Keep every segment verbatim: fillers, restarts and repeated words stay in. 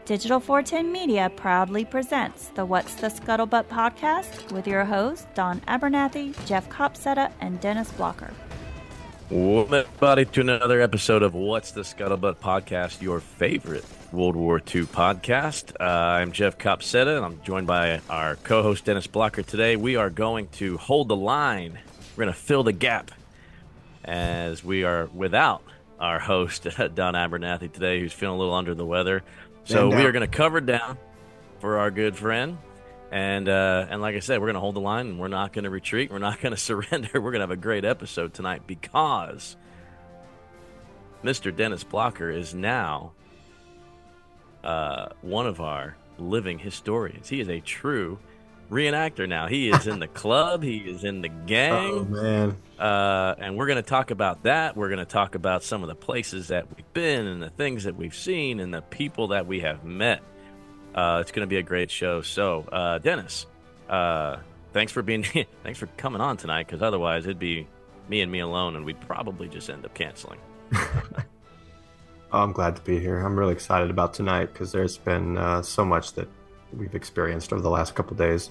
Digital four ten Media proudly presents the What's the Scuttlebutt podcast with your hosts, Don Abernathy, Jeff Copsetta, and Dennis Blocker. Welcome, everybody, to another episode of What's the Scuttlebutt podcast, your favorite World War Two podcast. Uh, I'm Jeff Copsetta, and I'm joined by our co-host, Dennis Blocker. Today, we are going to hold the line. We're going to fill the gap as we are without our host, Don Abernathy, today, who's feeling a little under the weather. So we are going to cover down for our good friend. And uh, and like I said, we're going to hold the line, and we're not going to retreat. We're not going to surrender. We're going to have a great episode tonight because Mister Dennis Blocker is now uh, one of our living historians. He is a true reenactor now. He is in the club. He is in the gang. Oh, man. Uh, and we're going to talk about that. We're going to talk about some of the places that we've been and the things that we've seen and the people that we have met. Uh, it's going to be a great show. So, uh, Dennis, uh, thanks for being, thanks for coming on tonight, because otherwise it'd be me and me alone, and we'd probably just end up canceling. Oh, I'm glad to be here. I'm really excited about tonight because there's been uh, so much that we've experienced over the last couple days.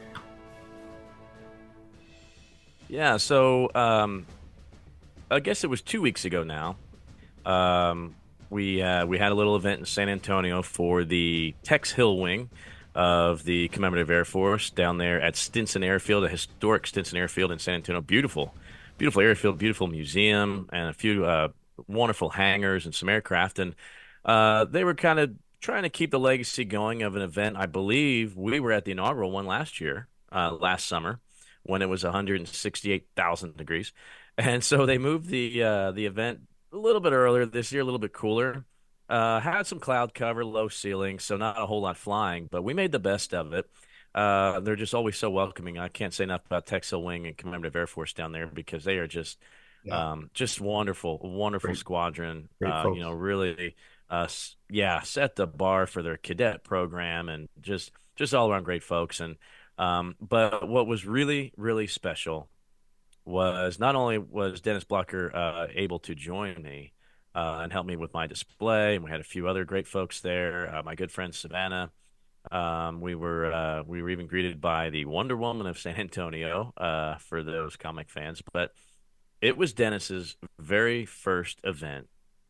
Yeah, so um, I guess it was two weeks ago now. Um, we uh, we had a little event in San Antonio for the Tex Hill wing of the Commemorative Air Force down there at Stinson Airfield, a historic Stinson Airfield in San Antonio. Beautiful, beautiful airfield, beautiful museum, and a few uh, wonderful hangars and some aircraft. And uh, they were kind of trying to keep the legacy going of an event. I believe we were at the inaugural one last year, uh, last summer, when it was one hundred sixty-eight thousand degrees. And so they moved the uh, the event a little bit earlier this year, a little bit cooler. Uh, had some cloud cover, low ceiling, so not a whole lot flying, but we made the best of it. Uh, they're just always so welcoming. I can't say enough about Tex Hill Wing and Commemorative Air Force down there because they are just yeah. um, just wonderful, wonderful great, squadron. Great uh, you know, really, uh, yeah, set the bar for their cadet program and just just all around great folks. And um, but what was really, really special was not only was Dennis Blocker uh, able to join me uh, and help me with my display, and we had a few other great folks there. Uh, my good friend Savannah. Um, we were uh, we were even greeted by the Wonder Woman of San Antonio uh, for those comic fans. But it was Dennis's very first event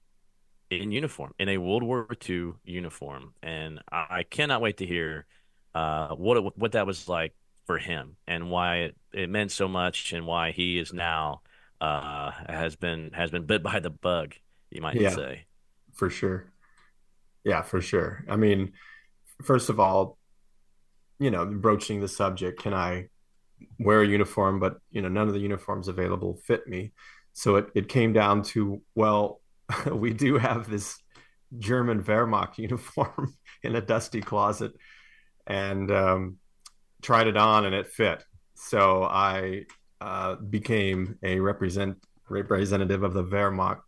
in uniform, in a World War Two uniform, and I, I cannot wait to hear uh, what it, what that was like for him and why it, it meant so much and why he is now uh, has been has been bit by the bug, you might yeah, say. For sure. Yeah, for sure. I mean, first of all, you know, broaching the subject, can I wear a uniform? But, you know, none of the uniforms available fit me. So it, it came down to, well, we do have this German Wehrmacht uniform in a dusty closet, and um, tried it on and it fit. So I uh, became a represent representative of the Wehrmacht.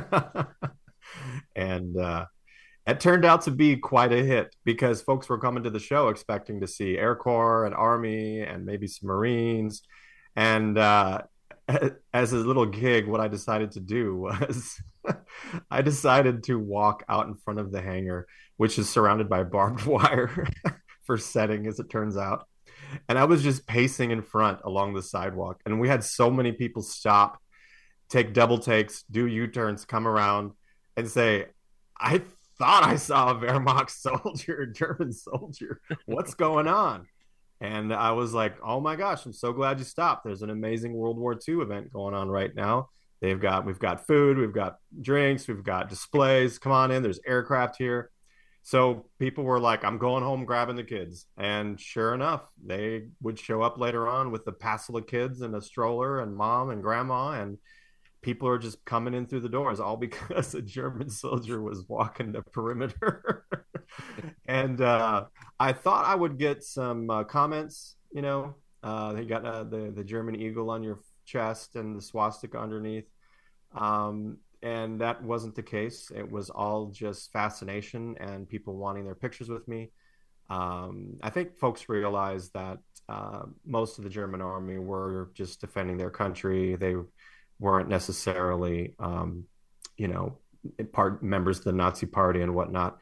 and uh, it turned out to be quite a hit because folks were coming to the show expecting to see Air Corps and Army and maybe some Marines. And uh, as a little gig, what I decided to do was I decided to walk out in front of the hangar, which is surrounded by barbed wire for setting, as it turns out. And I was just pacing in front along the sidewalk. And we had so many people stop, take double takes, do U-turns, come around and say, I thought I saw a Wehrmacht soldier, a German soldier. What's going on? And I was like, oh my gosh, I'm so glad you stopped. There's an amazing World War Two event going on right now. They've got, we've got food, we've got drinks, we've got displays. Come on in. There's aircraft here. So people were like, I'm going home grabbing the kids. And sure enough, they would show up later on with a passel of kids and a stroller and mom and grandma. And people are just coming in through the doors, all because a German soldier was walking the perimeter. and uh, I thought I would get some uh, comments, you know, uh, they got uh, the, the German eagle on your chest and the swastika underneath. Um, And that wasn't the case. It was all just fascination and people wanting their pictures with me. Um, I think folks realized that uh, most of the German army were just defending their country. They weren't necessarily, um, you know, part members of the Nazi party and whatnot.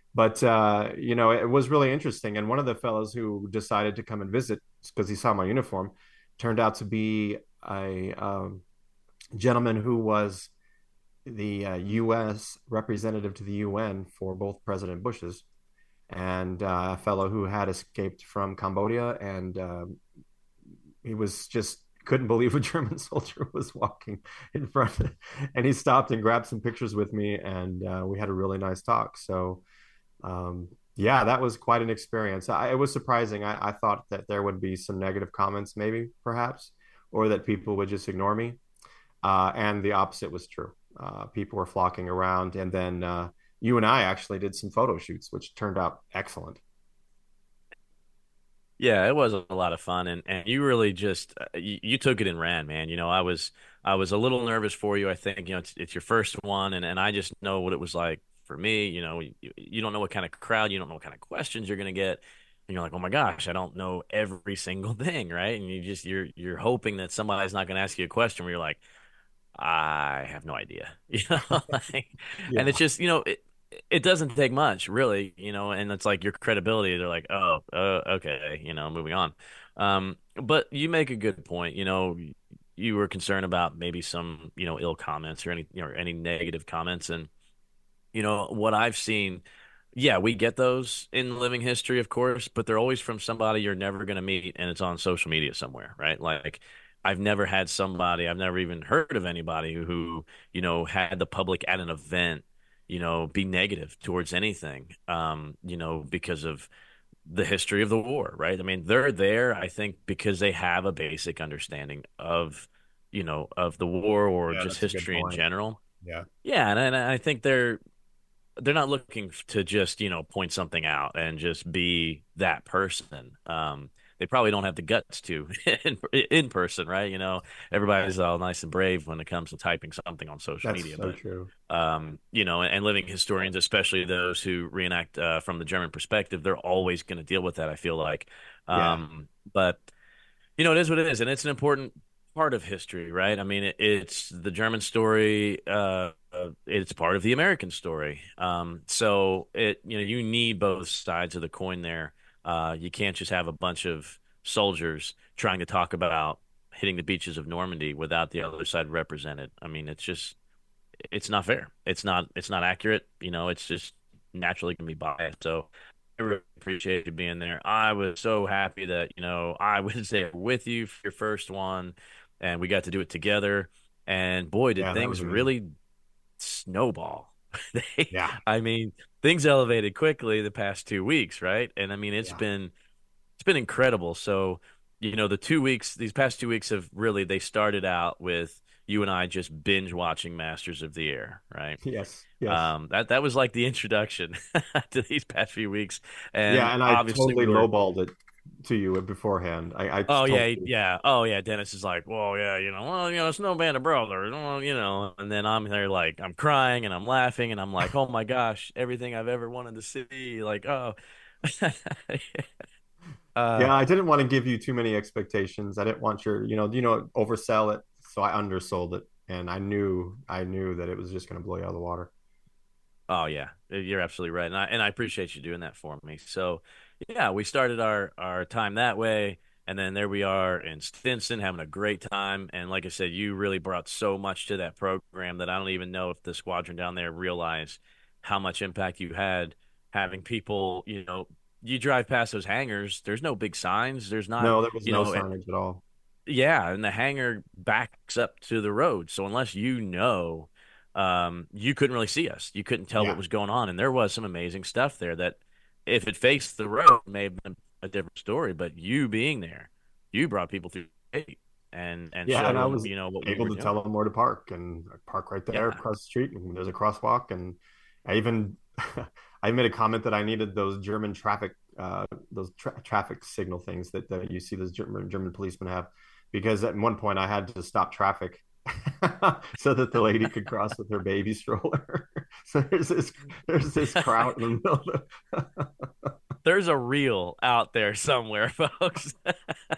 But uh, you know, it was really interesting. And one of the fellows who decided to come and visit because he saw my uniform turned out to be a um, gentleman who was the uh, U S representative to the U N for both President Bushes, and uh, a fellow who had escaped from Cambodia, and uh, he was just couldn't believe a German soldier was walking in front, and he stopped and grabbed some pictures with me, and uh, we had a really nice talk. So um, yeah, that was quite an experience. I, it was surprising. I, I thought that there would be some negative comments, maybe, perhaps, or that people would just ignore me. Uh, and the opposite was true. Uh, people were flocking around, and then uh, you and I actually did some photo shoots, which turned out excellent. Yeah, it was a lot of fun, and, and you really just uh, you, you took it and ran, man. You know, I was I was a little nervous for you. I think you know it's, it's your first one, and, and I just know what it was like for me. You know, you, you don't know what kind of crowd, you don't know what kind of questions you're gonna get, and you're like, oh my gosh, I don't know every single thing, right? And you just you're you're hoping that somebody's not gonna ask you a question where you're like, I have no idea, you know, like, and it's Yeah, just, you know, it, it doesn't take much really, you know, and it's like your credibility. They're like, oh, uh, okay, you know, moving on. Um, but you make a good point. You know, you were concerned about maybe some, you know, ill comments or any, you know, any negative comments, and you know what I've seen. Yeah, we get those in living history, of course, but they're always from somebody you're never going to meet, and it's on social media somewhere, right? Like, I've never had somebody, I've never even heard of anybody who, who, you know, had the public at an event, you know, be negative towards anything, um, you know, because of the history of the war, right? I mean, they're there, I think, because they have a basic understanding of, you know, of the war or yeah, just that's a good history in point. general. Yeah, Yeah, and, and I think they're they're not looking to just, you know, point something out and just be that person. Um, they probably don't have the guts to in, in person, right? You know, everybody's all nice and brave when it comes to typing something on social that's media, so but true. um, you know, and living historians, especially those who reenact uh, from the German perspective, they're always going to deal with that, I feel like. Yeah, Um, but you know, it is what it is, and it's an important part of history, right? I mean, it, it's the German story. Uh, uh, it's part of the American story. Um, so it, you know, you need both sides of the coin there. Uh, you can't just have a bunch of soldiers trying to talk about hitting the beaches of Normandy without the other side represented. I mean, it's just, it's not fair. It's not, it's not accurate. You know, it's just naturally going to be biased. So I really appreciate you being there. I was so happy that, you know, I was there with you for your first one and we got to do it together. And boy, did yeah, that was things amazing. really snowball. They, Yeah, I mean, things elevated quickly the past two weeks, right? And I mean, it's yeah, been it's been incredible. So, you know, the two weeks, these past two weeks have really, they started out with you and I just binge watching Masters of the Air, right? yes, yes. Um, that that was like the introduction to these past few weeks, and Yeah, and I obviously totally we were. lowballed it to you beforehand. I, I Oh yeah, totally, yeah. Oh yeah. Dennis is like, well, yeah, you know, well, you know, it's no band of brothers, well, you know. And then I'm there like, I'm crying and I'm laughing and I'm like, oh my gosh, everything I've ever wanted to see. Like, oh, uh, yeah, I didn't want to give you too many expectations. I didn't want your, you know, you know, oversell it, so I undersold it, and I knew, I knew that it was just going to blow you out of the water. oh yeah, you're absolutely right, and I and I appreciate you doing that for me. So, yeah, we started our our time that way, and then there we are in Stinson having a great time. And like I said, you really brought so much to that program that I don't even know if the squadron down there realized how much impact you had having people. You know, you drive past those hangars. There's no big signs. There's not. No, there was You no know, signage at all. yeah, and the hangar backs up to the road. So unless you know, um, you couldn't really see us. You couldn't tell what Yeah, was going on. And there was some amazing stuff there that if it faced the road may have been a different story, but you being there, you brought people through the gate and and yeah, showed and I them, was you know, what we able were to doing. tell them where to park, and I park right there Yeah. across the street, and there's a crosswalk, and I even I made a comment that I needed those German traffic uh, those tra traffic signal things that, that you see those German German policemen have, because at one point I had to stop traffic so that the lady could cross with her baby stroller. So there's this there's this crowd in the middle of There's a reel out there somewhere, folks.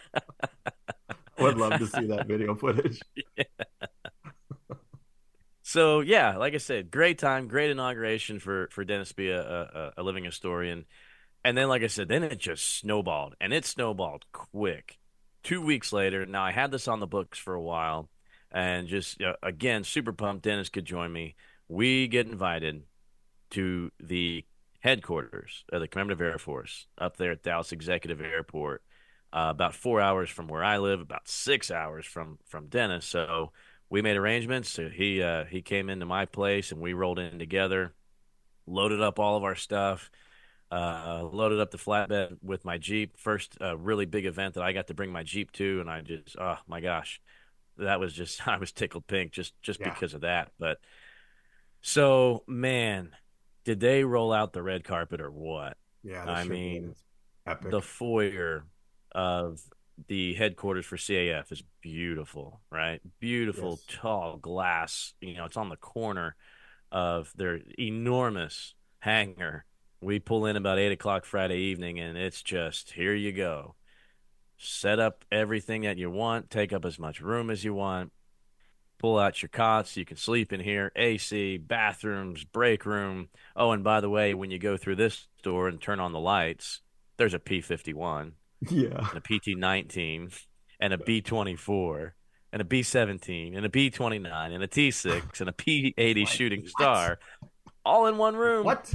I would love to see that video footage. So yeah, like I said, great time, great inauguration for for Dennis to be a, a, a living historian. And then, like I said, then it just snowballed, and it snowballed quick. Two weeks later, now I had this on the books for a while, and just uh, again, super pumped Dennis could join me. We get invited to the headquarters of the Commemorative Air Force up there at Dallas Executive Airport, uh, about four hours from where I live, about six hours from from Dennis. So we made arrangements. So he uh, he came into my place, and we rolled in together, loaded up all of our stuff. Uh, loaded up the flatbed with my Jeep. First uh, really big event that I got to bring my Jeep to, and I just, oh my gosh, that was just, I was tickled pink just just Yeah. because of that. But so, man, did they roll out the red carpet or what? Yeah, they I sure did. mean, It's the epic. foyer of the headquarters for C A F is beautiful, right? Beautiful, Yes. tall glass. You know, it's on the corner of their enormous hangar. We pull in about eight o'clock Friday evening, and it's just here you go. Set up everything that you want, take up as much room as you want, pull out your cots. You can sleep in here, A C, bathrooms, break room. Oh, and by the way, when you go through this door and turn on the lights, there's a P fifty-one Yeah. and a P T nineteen and a B twenty-four and a B seventeen and a B twenty-nine and a T six and a P eighty Like, Shooting what? Star all in one room. What?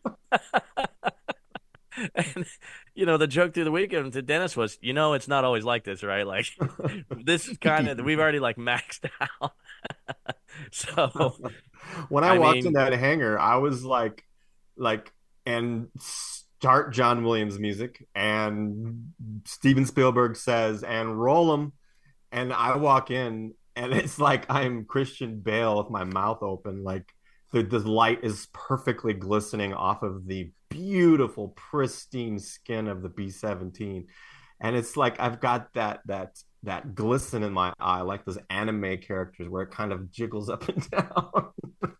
And you know, the joke through the weekend to Dennis was, you know, it's not always like this, right? Like this is kind of we've already like maxed out. So, When I I walked in mean, that hangar, I was like, like, and start John Williams music, and Steven Spielberg says, and roll them. And I walk in, and it's like I'm Christian Bale with my mouth open, like the, the light is perfectly glistening off of the beautiful, pristine skin of the B seventeen, and it's like I've got that that that glisten in my eye, like those anime characters where it kind of jiggles up and down.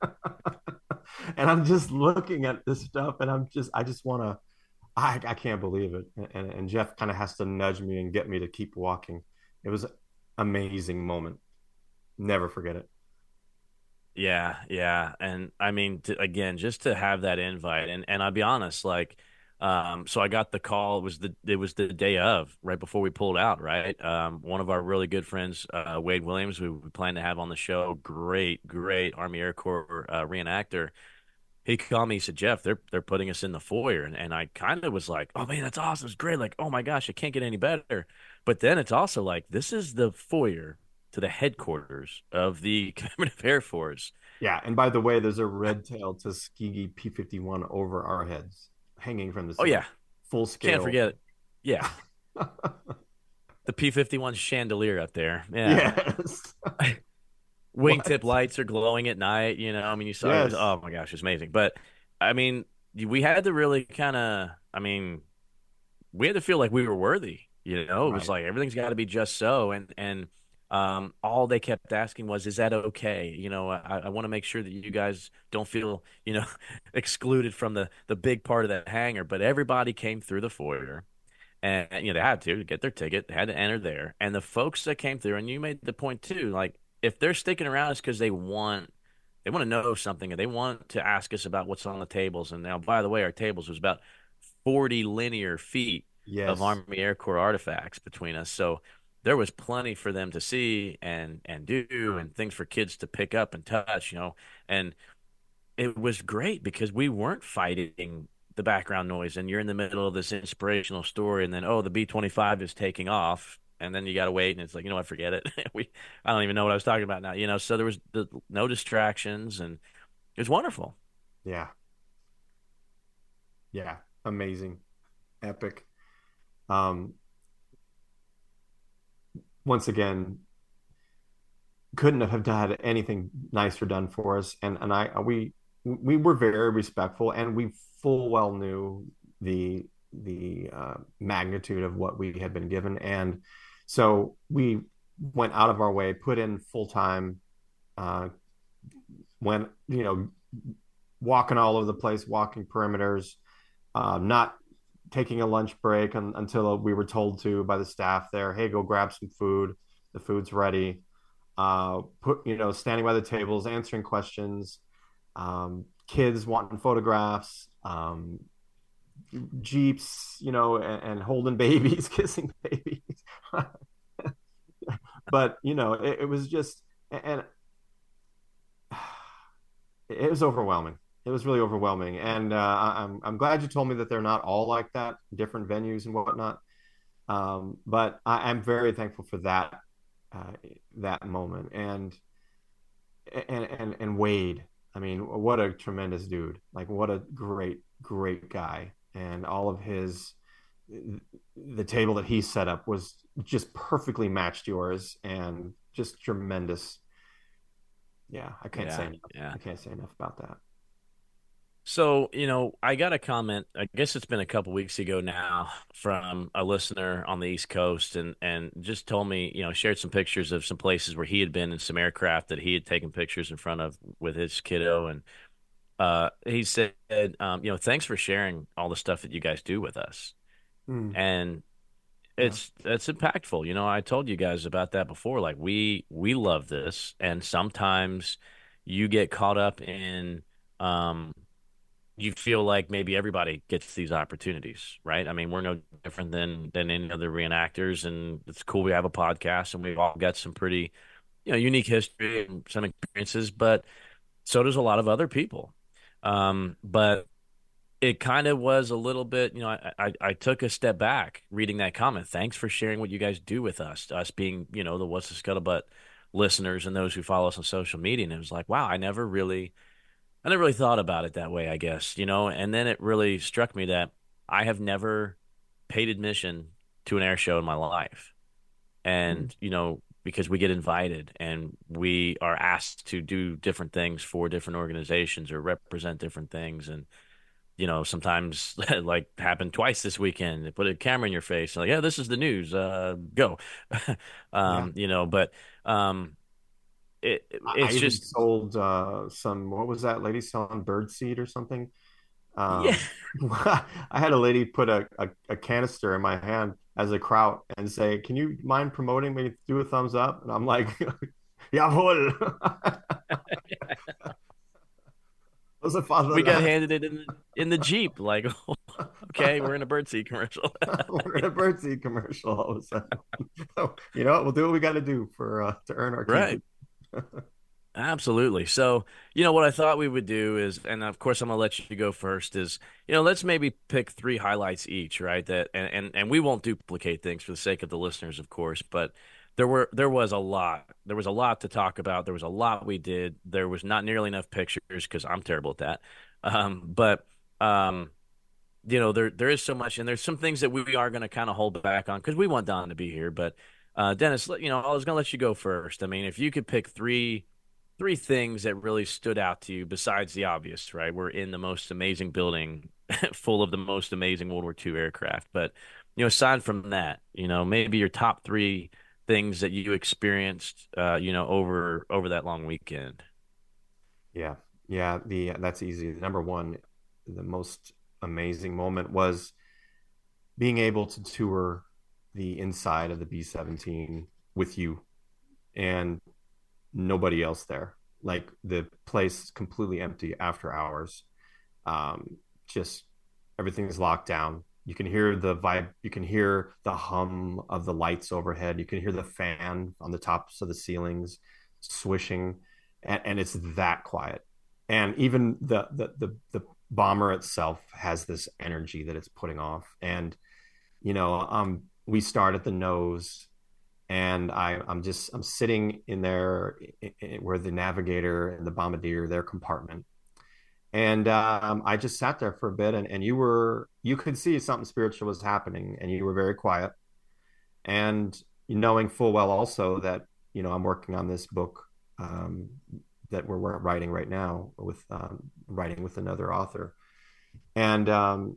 And I'm just looking at this stuff, and I'm just I just want to. I, I can't believe it. And, and Jeff kind of has to nudge me and get me to keep walking. It was an amazing moment. Never forget it. yeah, yeah. And I mean, to, again, just to have that invite and and I'll be honest, like um so I got the call. It was the it was the day of, right before we pulled out, right? Um one of our really good friends, uh Wade Williams, we, we planned to have on the show, great, great Army Air Corps uh, reenactor. He called me. He said, "Jeff, they're they're putting us in the foyer," and and I kind of was like, "Oh man, that's awesome! It's great! Like, oh my gosh, it can't get any better." But then it's also like this is the foyer to the headquarters of the Commemorative Air Force. Yeah. And by the way, there's a red-tailed Tuskegee P fifty-one over our heads, hanging from the Oh ceiling, yeah, full can't scale. forget it. Yeah, the P fifty-one chandelier up there. Yeah, Yes. wingtip What? lights are glowing at night. You know, I mean, you saw it was, Yes. oh my gosh, it's amazing. But I mean, we had to really kind of, I mean, we had to feel like we were worthy. You know, it was Right. like everything's got to be just so, and and um, all they kept asking was, "Is that okay?" You know, I, I want to make sure that you guys don't feel, you know, excluded from the the big part of that hangar. But everybody came through the foyer, and you know they had to get their ticket, they had to enter there, and the folks that came through, and you made the point too, like if they're sticking around, it's because they want. They want to know something, and they want to ask us about what's on the tables. And now, by the way, our tables was about forty linear feet of Yes. Army Air Corps artifacts between us. So there was plenty for them to see and and do and things for kids to pick up and touch, you know. And it was great because we weren't fighting the background noise and you're in the middle of this inspirational story and then oh the B twenty-five is taking off and then you got to wait and it's like you know what forget it. we I don't even know what I was talking about now, you know. So there was the, no distractions and it was wonderful. Yeah. Yeah. Amazing. Epic. Um, Once again, couldn't have had anything nicer done for us. And and I we we were very respectful, and we full well knew the the uh, magnitude of what we had been given, and so we went out of our way, put in full time, uh, went you know walking all over the place, walking perimeters, uh, not taking a lunch break un- until we were told to by the staff there. Hey, go grab some food. The food's ready. uh, put you know standing by the tables, answering questions, um, kids wanting photographs, um, Jeeps, you know, and, and holding babies, kissing babies. But you know, it, it was just, and it was overwhelming. It was really overwhelming, and uh, I'm I'm glad you told me that they're not all like that, different venues and whatnot. Um, but I, I'm very thankful for that uh, that moment, and and and and Wade. I mean, what a tremendous dude! Like, what a great great guy, and all of his the table that he set up was just perfectly matched yours, and just tremendous. Yeah, I can't say Yeah, enough. yeah. I can't say enough about that. So, you know, I got a comment, I guess it's been a couple weeks ago now, from a listener on the East Coast, and and just told me, you know, shared some pictures of some places where he had been in some aircraft that he had taken pictures in front of with his kiddo. And uh he said, um, you know, thanks for sharing all the stuff that you guys do with us. Mm, And yeah. it's it's impactful. You know, I told you guys about that before. Like, we we love this, and sometimes you get caught up in um you feel like maybe everybody gets these opportunities, right? I mean, we're no different than than any other reenactors, and it's cool we have a podcast, and we've all got some pretty, you know, unique history and some experiences, but so does a lot of other people. Um, but it kind of was a little bit, you know, I, I I took a step back reading that comment. Thanks for sharing what you guys do with us, us being, you know, the What's the Scuttlebutt listeners and those who follow us on social media. And it was like, wow, I never really I never really thought about it that way, I guess, you know, and then it really struck me that I have never paid admission to an air show in my life. Mm, And, you know, because we get invited and we are asked to do different things for different organizations or represent different things. And, you know, sometimes like happened twice this weekend, they put a camera in your face, like, yeah, this is the news, uh, go. yeah. um, you know, but um, it, I it's even just, sold uh, some, what was that lady selling bird seed or something? yeah. Um, I had a lady put a, a, a canister in my hand as a kraut and say, "Can you mind promoting me? Do a thumbs up." And I'm like, "Jawohl." Was a We got fatherland. handed it in the, in the Jeep. Like, okay, we're in a birdseed commercial. We're in a birdseed commercial all of a sudden. So, you know what? We'll do what we got to do for uh, to earn our keep. Right. Absolutely. So, you know, what I thought we would do is, and of course I'm gonna let you go first, is, you know, let's maybe pick three highlights each, right? That and and, and we won't duplicate things for the sake of the listeners, of course, but there were there was a lot. There was a lot to talk about. There was a lot we did. There was not nearly enough pictures because I'm terrible at that. Um, but um, you know, there there is so much, and there's some things that we are going to kind of hold back on because we want Don to be here. But uh, Dennis, let- you know, I was going to let you go first. I mean, if you could pick three three things that really stood out to you besides the obvious, right? We're in the most amazing building, full of the most amazing World War two aircraft. But you know, aside from that, you know, maybe your top three things that you experienced, uh, you know, over over that long weekend. Yeah, yeah. The that's easy. Number one, the most amazing moment was being able to tour the inside of the B seventeen with you and nobody else there. Like the place completely empty after hours. Um, just everything is locked down. You can hear the vibe. You can hear the hum of the lights overhead. You can hear the fan on the tops of the ceilings swishing, and, and it's that quiet. And even the, the the the bomber itself has this energy that it's putting off. And you know, um, we start at the nose, and I, I'm just I'm sitting in there where the navigator and the bombardier, their compartment, and um, I just sat there for a bit, and, and you were you could see something spiritual was happening, and you were very quiet, and knowing full well also that you know I'm working on this book um, that we're, we're writing right now with um, writing with another author, and um,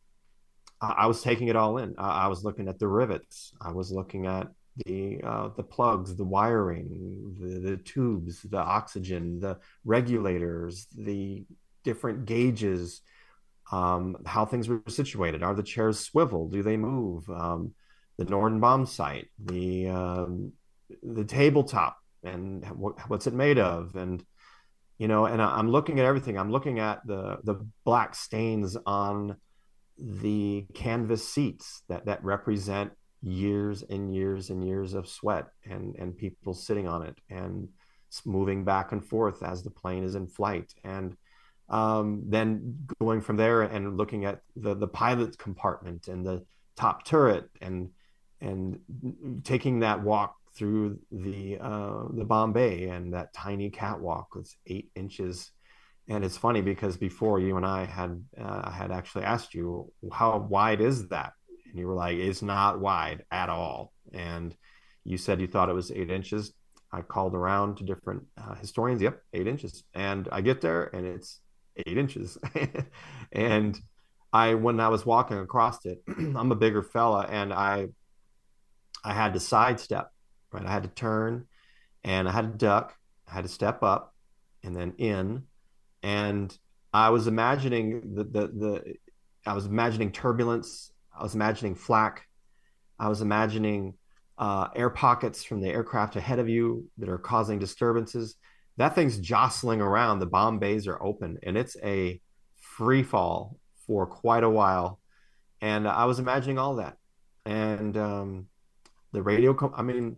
I was taking it all in. I was looking at the rivets. I was looking at the uh, the plugs, the wiring, the, the tubes, the oxygen, the regulators, the different gauges, um, how things were situated. Are the chairs swivel? Do they move? Um, the Norden bomb sight, the um, the tabletop. and what, what's it made of, and you know, and I, I'm looking at everything. I'm looking at the the black stains on the canvas seats that that represent years and years and years of sweat and and people sitting on it and moving back and forth as the plane is in flight, and um, then going from there and looking at the the pilot compartment and the top turret, and and taking that walk through the uh, the Bombay and that tiny catwalk was eight inches. And it's funny because before you and I had uh, had actually asked you, how wide is that, and you were like, it's not wide at all, and you said you thought it was eight inches. I called around to different uh, historians. Yep, eight inches. And I get there and it's eight inches. And I when I was walking across it, I'm a bigger fella, and I I had to sidestep, right? I had to turn, and I had to duck, I had to step up and then in. And I was imagining the the, the I was imagining turbulence, I was imagining flak, I was imagining uh, air pockets from the aircraft ahead of you that are causing disturbances. That thing's jostling around. The bomb bays are open, and it's a free fall for quite a while. And I was imagining all that. And um, the radio, com- I mean,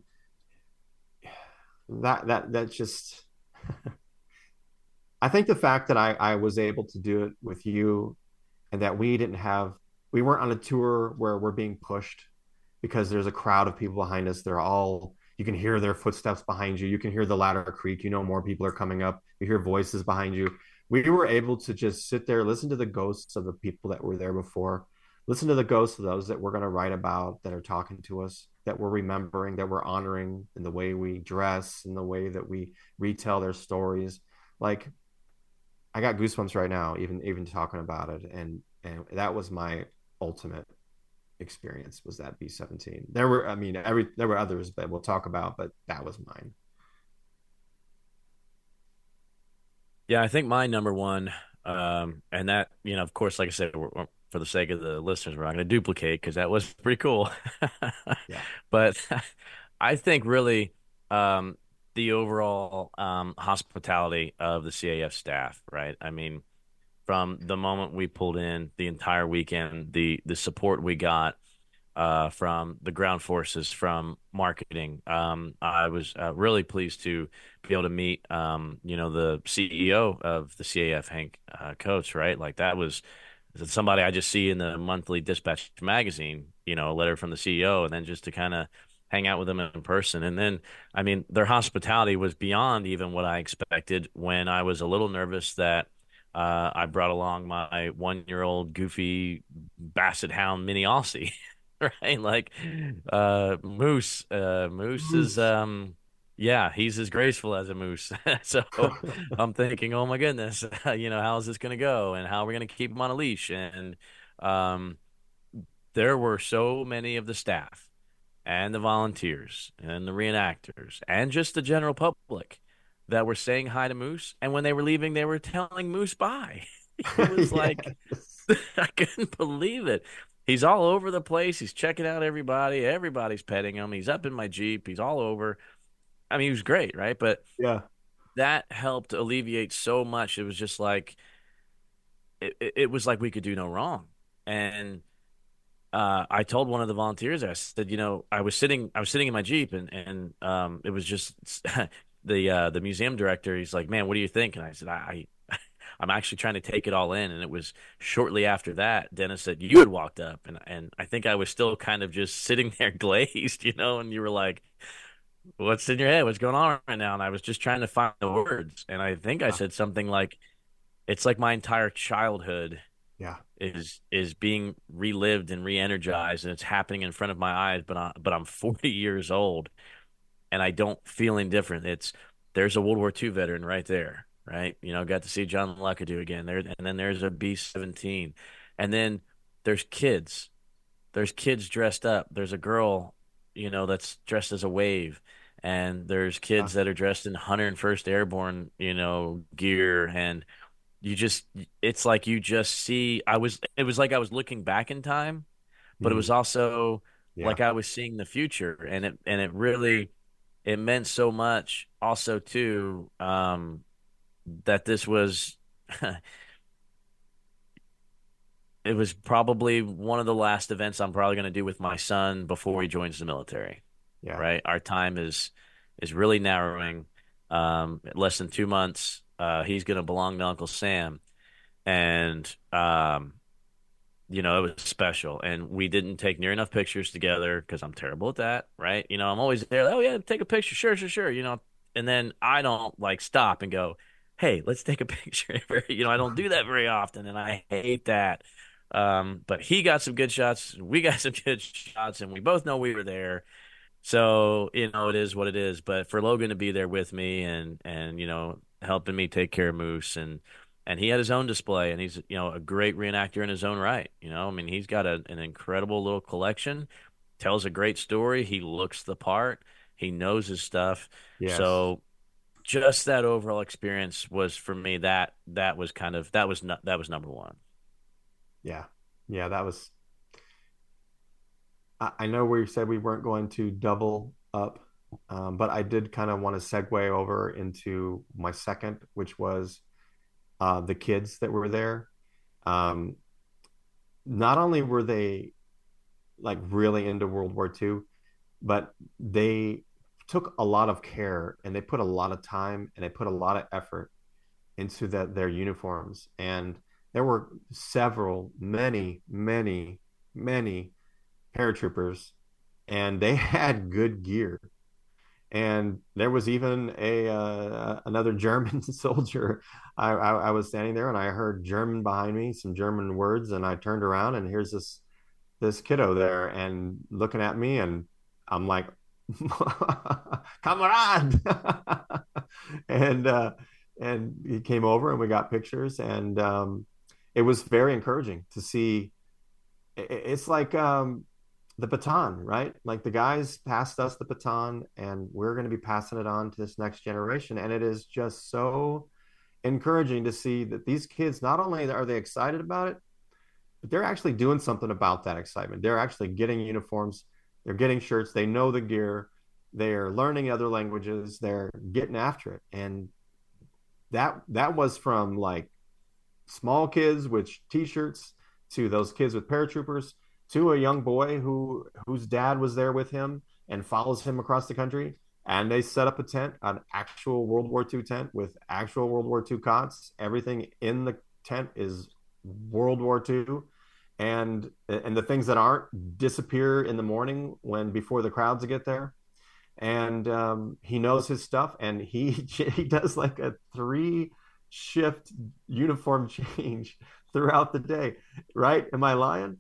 that that that just. I think the fact that I, I was able to do it with you, and that we didn't have, we weren't on a tour where we're being pushed because there's a crowd of people behind us. They're all, you can hear their footsteps behind you. You can hear the ladder creak. You know, more people are coming up. You hear voices behind you. We were able to just sit there, listen to the ghosts of the people that were there before, listen to the ghosts of those that we're going to write about, that are talking to us, that we're remembering, that we're honoring in the way we dress, in the way that we retell their stories. Like, I got goosebumps right now, even even talking about it, and and that was my ultimate experience, was that B seventeen. There were, I mean, every there were others that we'll talk about, but that was mine. Yeah, I think my number one, um, and that, you know, of course, like I said, we're, we're- for the sake of the listeners, we're not going to duplicate because that was pretty cool. Yeah, But I think really um, the overall um, hospitality of the C A F staff, right? I mean, from the moment we pulled in, the entire weekend, the the support we got uh, from the ground forces, from marketing. Um, I was uh, really pleased to be able to meet, um, you know, the C E O of the C A F, Hank uh, Coates, right? Like that was somebody I just see in the monthly Dispatch magazine, you know, a letter from the C E O, and then just to kind of hang out with them in person. And then, I mean, their hospitality was beyond even what I expected when I was a little nervous that uh, I brought along my one year old goofy Basset Hound mini Aussie. Right? Like uh Moose. Uh Moose is um yeah, he's as graceful as a moose. So I'm thinking, oh my goodness, you know, how is this gonna go? And how are we gonna keep him on a leash? And um there were so many of the staff and the volunteers and the reenactors and just the general public that were saying hi to Moose. And when they were leaving, they were telling Moose bye. It was like yes. I couldn't believe it. He's all over the place. He's checking out everybody. Everybody's petting him. He's up in my Jeep. He's all over. I mean, he was great, right? But Yeah. that helped alleviate so much. It was just like it, it it was like we could do no wrong. And uh, I told one of the volunteers, I said, you know, I was sitting, I was sitting in my Jeep, and and um, it was just the uh, the museum director. He's like, man, what do you think? And I said, I, I'm actually trying to take it all in. And it was shortly after that, Dennis, said you had walked up, and and I think I was still kind of just sitting there glazed, you know, and you were like, "What's in your head? What's going on right now?" And I was just trying to find the words, and I think I Yeah. said something like, "It's like my entire childhood Yeah. is is being relived and re-energized, and it's happening in front of my eyes, but I, but I'm forty years old, and I don't feel any different. It's there's a World War two veteran right there, right? You know, got to see John Luckadoo again there, and then there's a B seventeen, and then there's kids. There's kids dressed up. There's a girl, you know, that's dressed as a wave, and there's Yeah. kids that are dressed in one hundred first Airborne, you know, gear, and you just it's like you just see I was it was like I was looking back in time, but it was Mm. also Yeah. like I was seeing the future, and it and it really it meant so much also too, um, that this was it was probably one of the last events I'm probably going to do with my son before he joins the military. Yeah. Right, our time is is really narrowing. Um, less than two months, uh, he's going to belong to Uncle Sam, and um, you know, it was special. And we didn't take near enough pictures together because I'm terrible at that. Right, you know, I'm always there. Oh yeah, take a picture. Sure, sure, sure. You know, and then I don't like stop and go, hey, let's take a picture. You know, I don't do that very often, and I hate that. Um, but he got some good shots. We got some good shots, and we both know we were there. So, you know, it is what it is. But for Logan to be there with me and and you know, helping me take care of Moose, and and he had his own display, and he's, you know, a great reenactor in his own right. You know, I mean, he's got a, an incredible little collection, tells a great story. He looks the part. He knows his stuff. Yes. So just that overall experience was for me that that was kind of that was not that was number one. Yeah. Yeah. That was. I, I know we said we weren't going to double up, um, but I did kind of want to segue over into my second, which was uh, the kids that were there. Um, Not only were they like really into World War Two, but they took a lot of care and they put a lot of time and they put a lot of effort into that their uniforms. And there were several, many, many, many paratroopers, and they had good gear. And there was even a uh, another German soldier. I, I, I was standing there and I heard German behind me, some German words, and I turned around and here's this this kiddo there and looking at me, and I'm like, "Kamerad," and uh, and he came over and we got pictures, and um, it was very encouraging to see. It's like um, the baton, right? Like the guys passed us the baton, and we're going to be passing it on to this next generation. And it is just so encouraging to see that these kids, not only are they excited about it, but they're actually doing something about that excitement. They're actually getting uniforms, they're getting shirts, they know the gear, they're learning other languages, they're getting after it. And that that was from like small kids with t-shirts to those kids with paratroopers to a young boy who whose dad was there with him and follows him across the country, and they set up a tent, an actual World War Two tent with actual World War Two cots. Everything in the tent is World War Two, and and the things that aren't disappear in the morning when before the crowds get there. And um, he knows his stuff, and he he does like a three shift uniform change throughout the day. Right? Am I lying?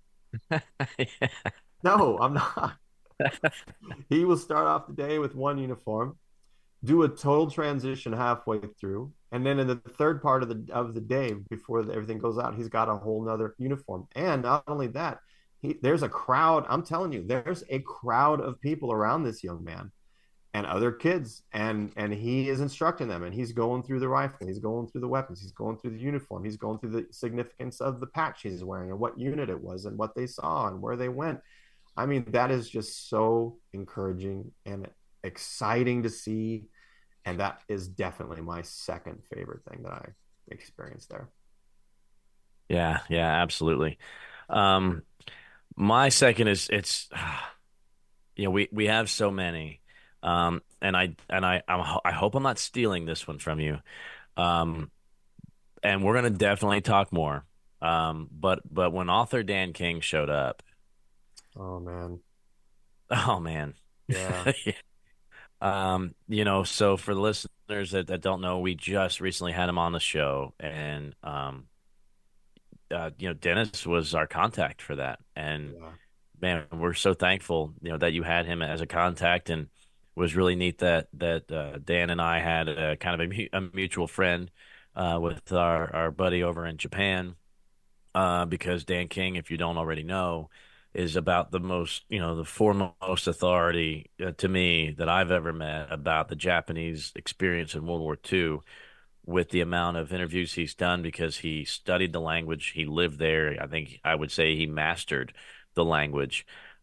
No, I'm not. He will start off the day with one uniform, do a total transition halfway through, and then in the third part of the of the day before everything goes out, he's got a whole nother uniform. And not only that, he there's a crowd. I'm telling you, there's a crowd of people around this young man and other kids, and and he is instructing them, and he's going through the rifle, he's going through the weapons, he's going through the uniform, he's going through the significance of the patch he's wearing and what unit it was and what they saw and where they went. I mean, that is just so encouraging and exciting to see, and that is definitely my second favorite thing that I experienced there. Yeah, yeah, absolutely. Um, my second is it's you know, we we have so many. Um, and I and I I'm, I hope I'm not stealing this one from you. Um, and we're gonna definitely talk more. Um, but but when author Dan King showed up, Oh man. oh man. Yeah. Um, you know, so for the listeners that, that don't know, we just recently had him on the show, and um, uh, you know, Dennis was our contact for that, and Yeah. man, we're so thankful, you know, that you had him as a contact, and it was really neat that that uh, Dan and I had a kind of a, mu- a mutual friend uh, with our our buddy over in Japan, uh, because Dan King, if you don't already know, is about the most, you know, the foremost authority uh, to me that I've ever met about the Japanese experience in World War Two, with the amount of interviews he's done, because he studied the language, he lived there. I think I would say he mastered the language.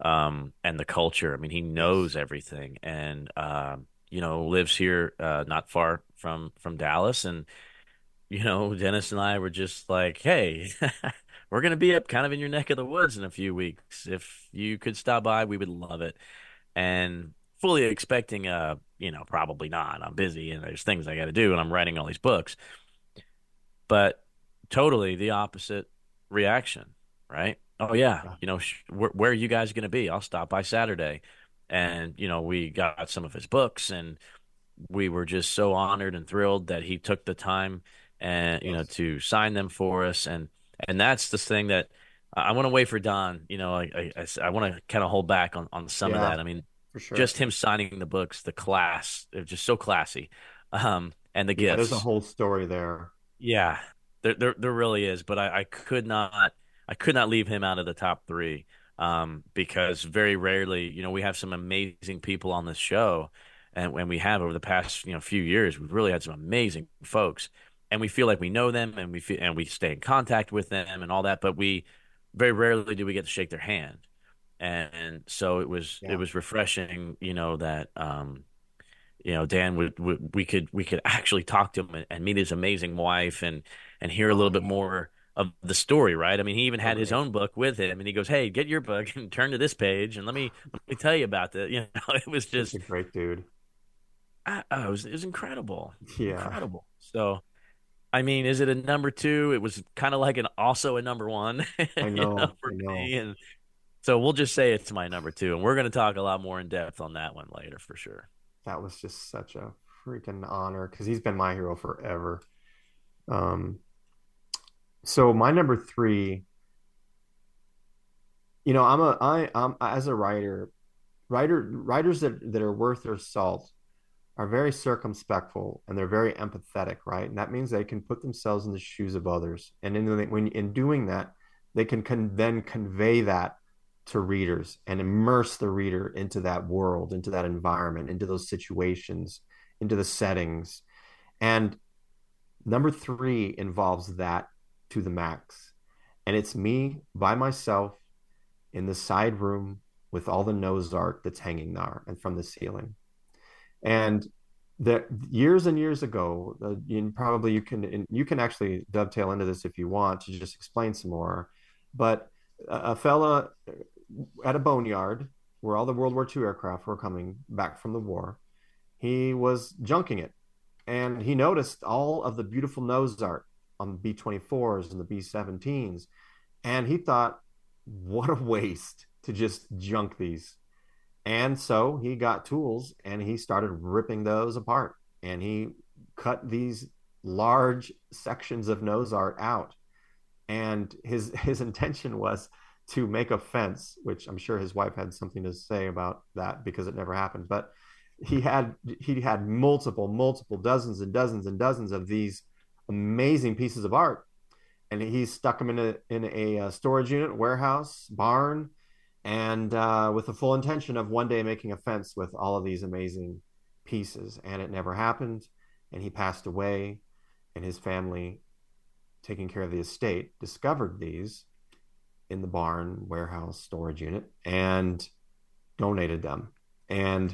um, and the culture. I mean, he Yes. knows everything, and um, you know, lives here uh, not far from from Dallas. And you know, Dennis and I were just like, hey, we're gonna be up kind of in your neck of the woods in a few weeks. If you could stop by, we would love it. And fully expecting, uh, you know, probably not. I'm busy and there's things I got to do, and I'm writing all these books. But totally the opposite reaction, right? Oh yeah, Yeah. you know, sh where, where are you guys going to be? I'll stop by Saturday. And you know, we got some of his books, and we were just so honored and thrilled that he took the time and you know Yes. to sign them for us. and and that's the thing that I want to wait for Don. You know, I I, I want to kind of hold back on on some of Yeah, that. I mean, for sure. just him signing the books, the class, they're just so classy, um, and the Yeah, there's a gifts. whole story there. Yeah, there there there really is. But I, I could not I could not leave him out of the top three, um, because very rarely, you know, we have some amazing people on this show, and when we have over the past, you know, few years, we've really had some amazing folks, and we feel like we know them, and we feel and we stay in contact with them and all that, but we very rarely do we get to shake their hand. And so it was it Yeah. was refreshing, you know, that um you know, Dan would, would we could we could actually talk to him and, and meet his amazing wife and and hear a Oh little bit yeah. more of the story, right? I mean, he even So had his great. own book with him, and he goes, "Hey, get your book and turn to this page, and let me let me tell you about that." You know, it was Such a just, great dude. I, I was it was incredible, Yeah, incredible. So, I mean, is it a number two? It was kind of like an also a number one, I you know, know. for I know. me. And so we'll just say it's my number two, and we're going to talk a lot more in depth on that one later for sure. That was just such a freaking honor because he's been my hero forever. Um, so my number three, you know, I'm a I I'm as a writer, writer writers that that are worth their salt are very circumspectful and they're very empathetic, right? And that means they can put themselves in the shoes of others. And in the, when in doing that, they can con- then convey that to readers and immerse the reader into that world, into that environment, into those situations, into the settings. And number three involves that to the max. And it's me by myself in the side room with all the nose art that's hanging there and from the ceiling. And that years and years ago, uh, you probably you can you can actually dovetail into this if you want to just explain some more. But a, a fella at a boneyard where all the World War two aircraft were coming back from the war, he was junking it, and he noticed all of the beautiful nose art on the B twenty-fours and the B seventeens, and he thought, "What a waste to just junk these." And so he got tools and he started ripping those apart. And he cut these large sections of nose art out. And his his intention was to make a fence, which I'm sure his wife had something to say about that because it never happened. But he had he had multiple, multiple dozens and dozens and dozens of these amazing pieces of art, and he stuck them in a in a uh, storage unit, warehouse, barn, and uh, with the full intention of one day making a fence with all of these amazing pieces. And it never happened. And he passed away, and his family, taking care of the estate, discovered these in the barn, warehouse, storage unit, and donated them. And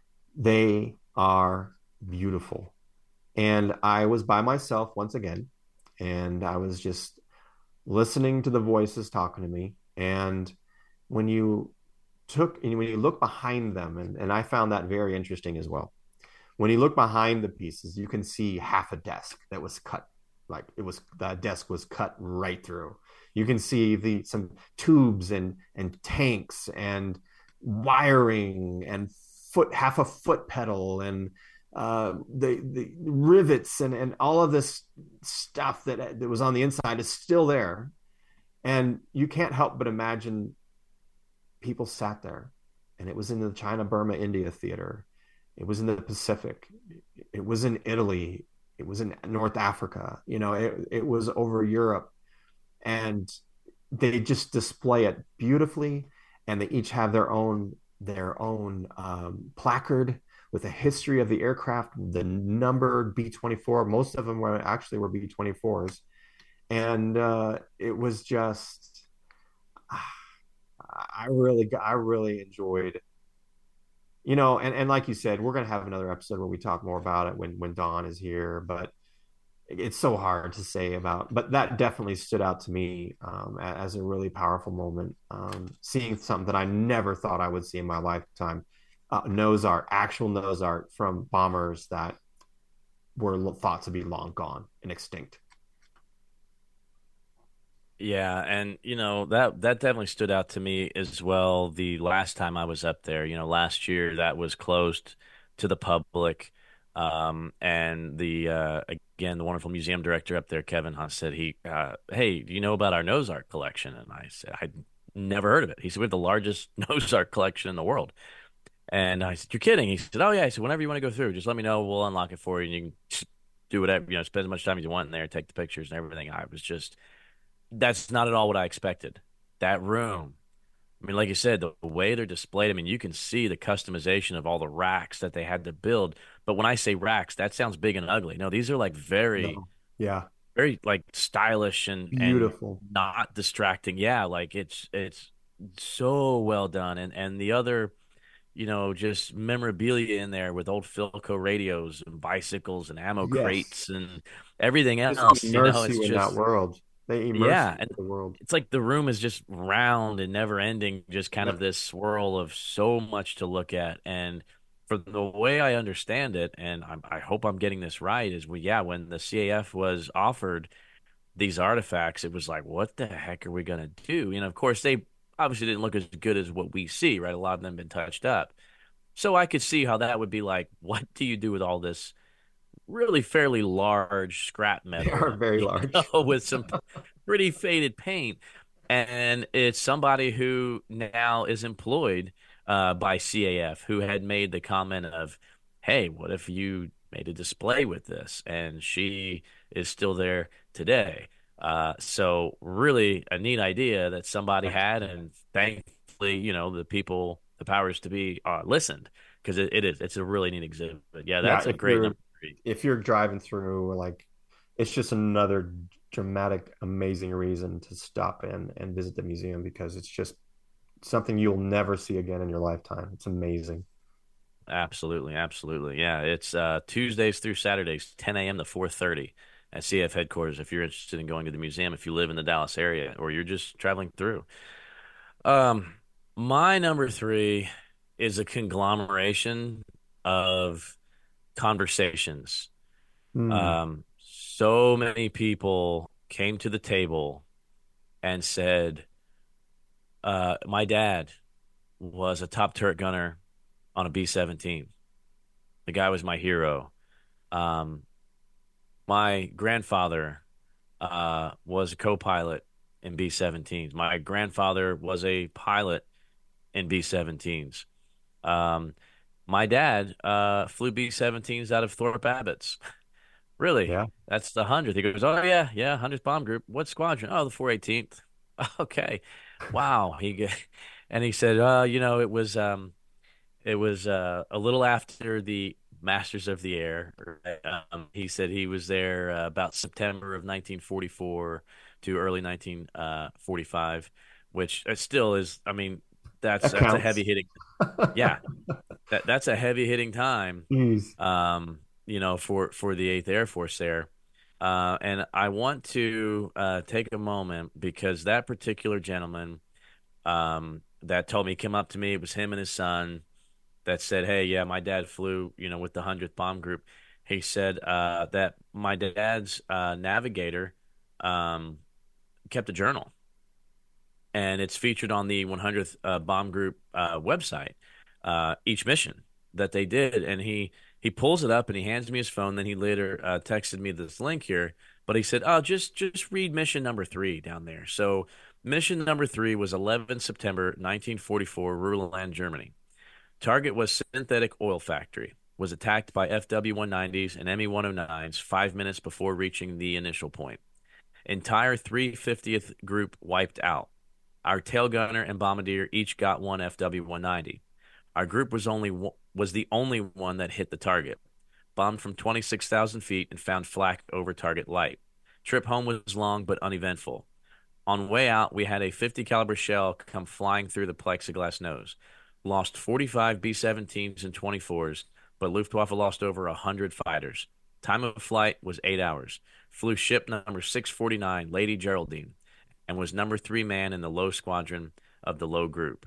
they are beautiful. And I was by myself once again, and I was just listening to the voices talking to me. And when you took and when you look behind them, and, and I found that very interesting as well. When you look behind the pieces, you can see half a desk that was cut, like it was the desk was cut right through. You can see the some tubes and and tanks and wiring and foot half a foot pedal and uh, the the rivets and and all of this stuff that that was on the inside is still there, and you can't help but imagine people sat there, and it was in the China Burma India theater, it was in the Pacific, it was in Italy, it was in North Africa, you know, it, it was over Europe, and they just display it beautifully, and they each have their own their own um, placard with a history of the aircraft, the numbered B twenty-four. Most of them were actually were B twenty-fours, and uh, it was just I really, I really enjoyed, you know, and, and like you said, we're going to have another episode where we talk more about it when, when Dawn is here, but it's so hard to say about, but that definitely stood out to me um, as a really powerful moment. Um, seeing something that I never thought I would see in my lifetime, uh, nose art, actual nose art from bombers that were thought to be long gone and extinct. Yeah, and you know that that definitely stood out to me as well. The last time I was up there, you know, last year that was closed to the public, um, and the uh, again the wonderful museum director up there, Kevin Hunt, said he, uh, "Hey, do you know about our nose art collection?" And I said, "I'd never heard of it." He said, "We have the largest nose art collection in the world." And I said, "You're kidding?" He said, "Oh yeah." I said, "Whenever you want to go through, just let me know. We'll unlock it for you, and you can just do whatever, you know, spend as much time as you want in there, take the pictures and everything." I was just that's not at all what I expected. That room, I mean, like you said, the way they're displayed, I mean, you can see the customization of all the racks that they had to build. But when I say racks, that sounds big and ugly. No, these are like very, No. Yeah. very like stylish and and Beautiful. not distracting. Yeah, like it's it's so well done. And and the other, you know, just memorabilia in there with old Philco radios and bicycles and ammo Yes. crates and everything Just else. You know, immerse it's you in that just world. They immerse yeah, you and in the world. it's like the room is just round and never ending, just kind of Yep. this swirl of so much to look at. And for the way I understand it, and I, I hope I'm getting this right, is we, yeah, when the C A F was offered these artifacts, it was like, what the heck are we going to do? You know, of course, they obviously didn't look as good as what we see, right? A lot of them been touched up. So I could see how that would be like, what do you do with all this really fairly large scrap They are metal, very you large. know, with some pretty faded paint. And it's somebody who now is employed uh, by C A F who had made the comment of, hey, what if you made a display with this? And she is still there today. Uh, so really a neat idea that somebody had, and thankfully, you know, the people, the powers to be, uh, listened because it, it is, it's a really neat exhibit. Yeah, Yeah, that's a if great you're number three. if you're driving through, like, it's just another dramatic, amazing reason to stop in and visit the museum because it's just something you'll never see again in your lifetime. It's amazing. Absolutely, absolutely. Yeah, it's uh, Tuesdays through Saturdays, ten a m to four thirty at C F headquarters. If you're interested in going to the museum, if you live in the Dallas area or you're just traveling through. Um, my number three is a conglomeration of conversations. Mm, Um, so many people came to the table and said, uh, "My dad was a top turret gunner on a B seventeen. The guy was my hero." Um, my grandfather uh, was a co-pilot in B seventeens. My grandfather was a pilot in B seventeens. Um, my dad uh, flew B seventeens out of Thorpe Abbott's. Really? yeah. That's the hundredth. He goes, "Oh yeah, yeah, hundredth bomb group. What squadron? Oh, the four eighteenth." Okay, wow. He g- and he said, "Uh, you know, it was um, it was uh, a little after the Masters of the Air." Um, he said he was there uh, about September of nineteen forty-four to early nineteen forty-five, which uh, still is. I mean, that's That that's a counts. heavy hitting. Yeah, that that's a heavy hitting time. Jeez. Um, you know, for for the Eighth Air Force there. Uh, and I want to uh, take a moment because that particular gentleman um, that told me, came up to me, it was him and his son that said, "Hey, yeah, my dad flew, you know, with the hundredth Bomb Group." He said uh, that my dad's uh, navigator um, kept a journal, and it's featured on the one hundredth uh, Bomb Group uh, website. Uh, each mission that they did, and he he pulls it up and he hands me his phone. Then he later uh, texted me this link here, but he said, "Oh, just just read mission number three down there." So mission number three was eleven September nineteen forty-four, Ruhrland, Germany. Target was synthetic oil factory. Was attacked by F W one nineties and M E one oh nines five minutes before reaching the initial point. Entire three hundred fiftieth group wiped out. Our tail gunner and bombardier each got one F W one ninety. Our group was only was the only one that hit the target. Bombed from twenty-six thousand feet and found flak over target light. Trip home was long but uneventful. On way out, we had a fifty caliber shell come flying through the plexiglass nose. Lost forty-five B seventeens and twenty-fours, but Luftwaffe lost over one hundred fighters. Time of flight was eight hours. Flew ship number six forty-nine, Lady Geraldine, and was number three man in the low squadron of the low group.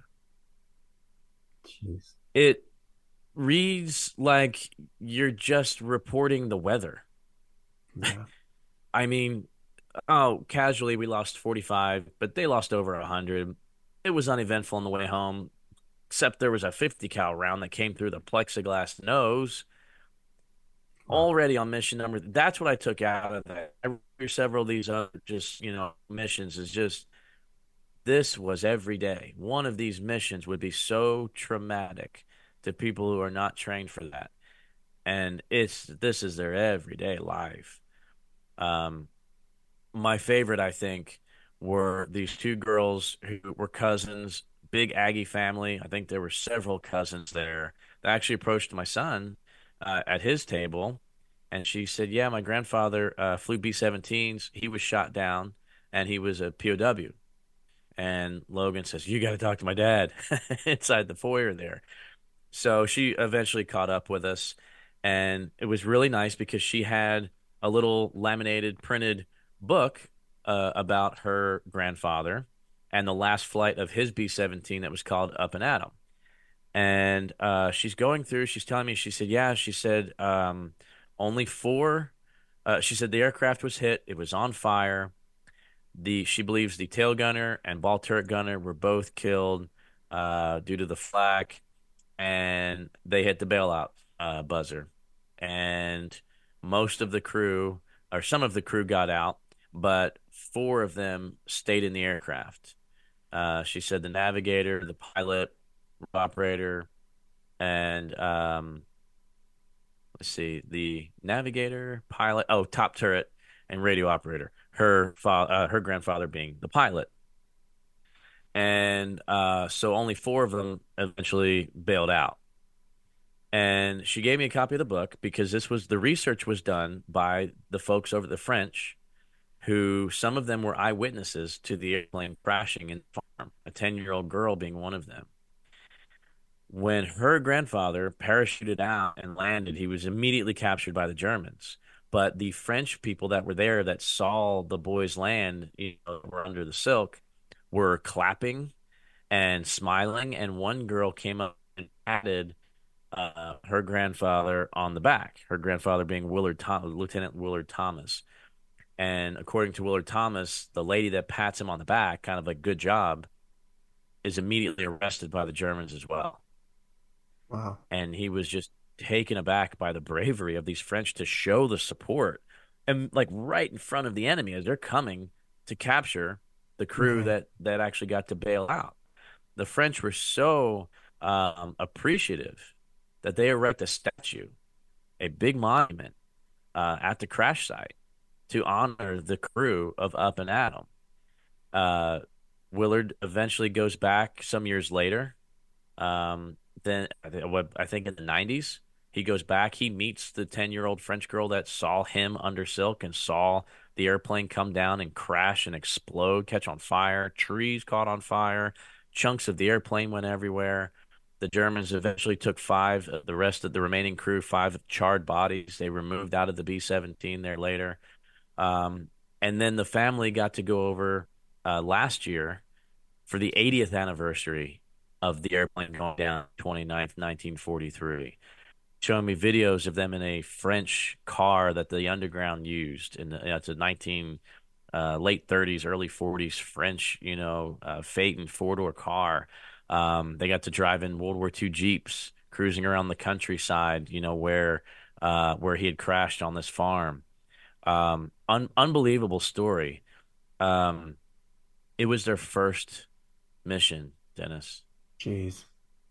Jeez. It reads like you're just reporting the weather. Yeah. I mean, oh, casually we lost forty-five, but they lost over one hundred. It was uneventful on the way home, except there was a fifty cal round that came through the plexiglass nose. Wow. Already on mission number. That's what I took out of that. I read several of these other just, you know, missions is just this was every day. One of these missions would be so traumatic to people who are not trained for that. And it's this is their everyday life. Um my favorite, I think, were these two girls who were cousins, big Aggie family. I think there were several cousins there. They actually approached my son uh, at his table, and she said, yeah, my grandfather uh, flew B seventeens. He was shot down, and he was a P O W. And Logan says, you got to talk to my dad inside the foyer there. So she eventually caught up with us, and it was really nice because she had a little laminated, printed book uh, about her grandfather and the last flight of his B seventeen that was called Up and Atom. And uh, she's going through, she's telling me, she said, yeah, she said, um, only four, uh, she said the aircraft was hit, it was on fire. The She believes the tail gunner and ball turret gunner were both killed uh, due to the flak, and they hit the bailout uh, buzzer. And most of the crew, or some of the crew got out, but four of them stayed in the aircraft. Uh, she said the navigator, the pilot, operator, and um, let's see, the navigator, pilot, oh, top turret, and radio operator. Her fa- uh, her grandfather being the pilot, and uh, so only four of them eventually bailed out. And she gave me a copy of the book because this was the research was done by the folks over at the French, who some of them were eyewitnesses to the airplane crashing in the farm, a ten-year-old girl being one of them. When her grandfather parachuted out and landed, he was immediately captured by the Germans. But the French people that were there that saw the boys land, you know, were under the silk, were clapping and smiling. And one girl came up and patted uh, her grandfather on the back, her grandfather being Willard Thomas, Lieutenant Willard Thomas. And according to Willard Thomas, the lady that pats him on the back, kind of like good job, is immediately arrested by the Germans as well. Wow. And he was just taken aback by the bravery of these French to show the support, and like right in front of the enemy as they're coming to capture the crew Right. that that actually got to bail out. The French were so um, appreciative that they erect a statue, a big monument uh, at the crash site to honor the crew of Up and Atom. Uh, Willard eventually goes back some years later. Um, then I thi- what- I think in the nineties, he goes back. He meets the ten-year-old French girl that saw him under silk and saw the airplane come down and crash and explode, catch on fire. Trees caught on fire. Chunks of the airplane went everywhere. The Germans eventually took five, uh, the rest of the remaining crew, five charred bodies. They removed out of the B seventeen there later. Um, and then the family got to go over uh, last year for the eightieth anniversary of the airplane going down twenty-ninth, nineteen forty-three, showing me videos of them in a French car that the underground used. In the, you know, it's a nineteen uh, late thirties, early forties French, you know, uh, Phaeton four-door car. Um, they got to drive in World War Two Jeeps, cruising around the countryside, you know, where uh, where he had crashed on this farm. Um, un- unbelievable story. Um, it was their first mission, Dennis. Jeez.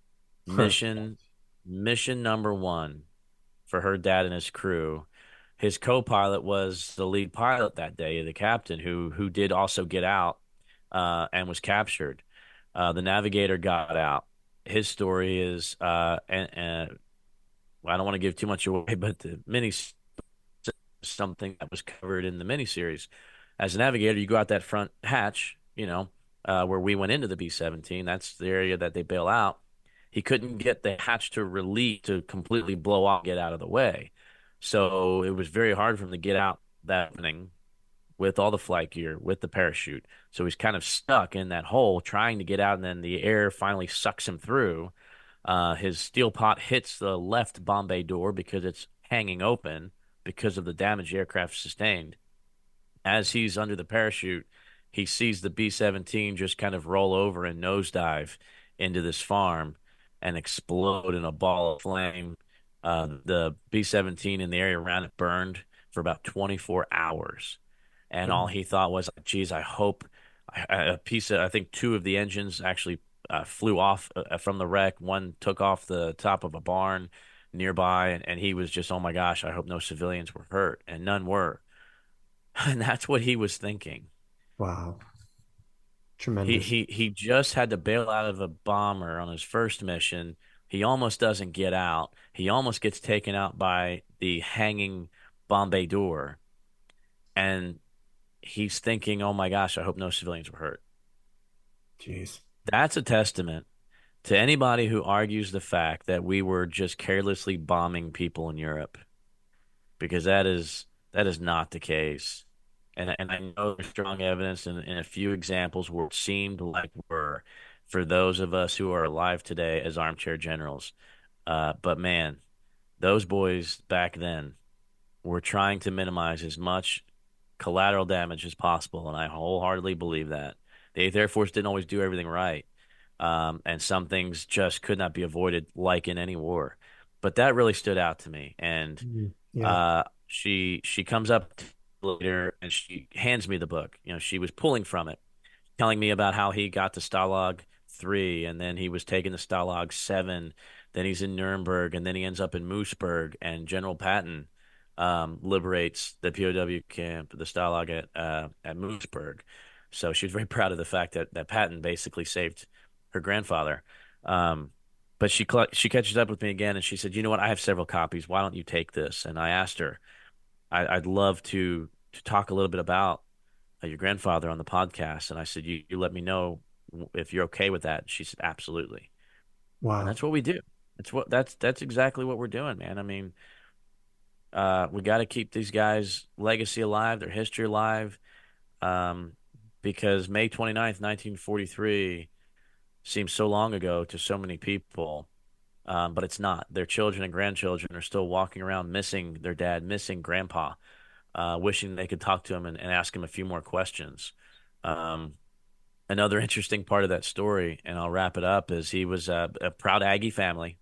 Mission mission number one for her dad and his crew. His co-pilot was the lead pilot that day, the captain, who who did also get out uh, and was captured. Uh, the navigator got out. His story is, uh, and, and I don't want to give too much away, but the mini something that was covered in the miniseries. As a navigator, you go out that front hatch you know, uh, where we went into the B seventeen. That's the area that they bail out. He couldn't get the hatch to release to completely blow off, get out of the way. So it was very hard for him to get out that opening with all the flight gear, with the parachute. So he's kind of stuck in that hole trying to get out, and then the air finally sucks him through. Uh, his steel pot hits the left bomb bay door because it's hanging open because of the damage the aircraft sustained. As he's under the parachute, he sees the B seventeen just kind of roll over and nosedive into this farm and explode in a ball of flame. Uh, the B seventeen and the area around it burned for about twenty-four hours. And all he thought was, geez, I hope a piece of, I think two of the engines actually uh, flew off uh, from the wreck. One took off the top of a barn nearby, and, and he was just, oh my gosh, I hope no civilians were hurt, and none were. And that's what he was thinking. Wow. He Tremendous. he he just had to bail out of a bomber on his first mission. He almost doesn't get out. He almost gets taken out by the hanging bomb bay door, and he's thinking, "Oh my gosh, I hope no civilians were hurt." Jeez. That's a testament to anybody who argues the fact that we were just carelessly bombing people in Europe, because that is that is not the case. And and I know there's strong evidence in, in a few examples where it seemed like we're, for those of us who are alive today as armchair generals. Uh, but man, those boys back then were trying to minimize as much collateral damage as possible, and I wholeheartedly believe that. The Eighth Air Force didn't always do everything right, um, and some things just could not be avoided, like in any war. But that really stood out to me, and Mhm. Yeah. uh, she she comes up later and she hands me the book. You know, she was pulling from it, telling me about how he got to Stalag three, and then he was taken to Stalag seven. Then he's in Nuremberg, and then he ends up in Moosburg, and General Patton um, liberates the P O W camp, the Stalag at uh, at Moosburg. So she was very proud of the fact that that Patton basically saved her grandfather. Um, but she cl- she catches up with me again, and she said, "You know what? I have several copies. Why don't you take this?" And I asked her, I, "I'd love to to talk a little bit about uh, your grandfather on the podcast." And I said, you, you let me know if you're okay with that. And she said, absolutely. And Wow. that's what we do. That's what that's that's exactly what we're doing, man. I mean, uh, we got to keep these guys' legacy alive, their history alive, um, because May twenty-ninth, nineteen forty-three seems so long ago to so many people, um, but it's not. Their children and grandchildren are still walking around missing their dad, missing grandpa, uh, wishing they could talk to him and, and ask him a few more questions. Um, Another interesting part of that story, and I'll wrap it up, is he was a, a proud Aggie family.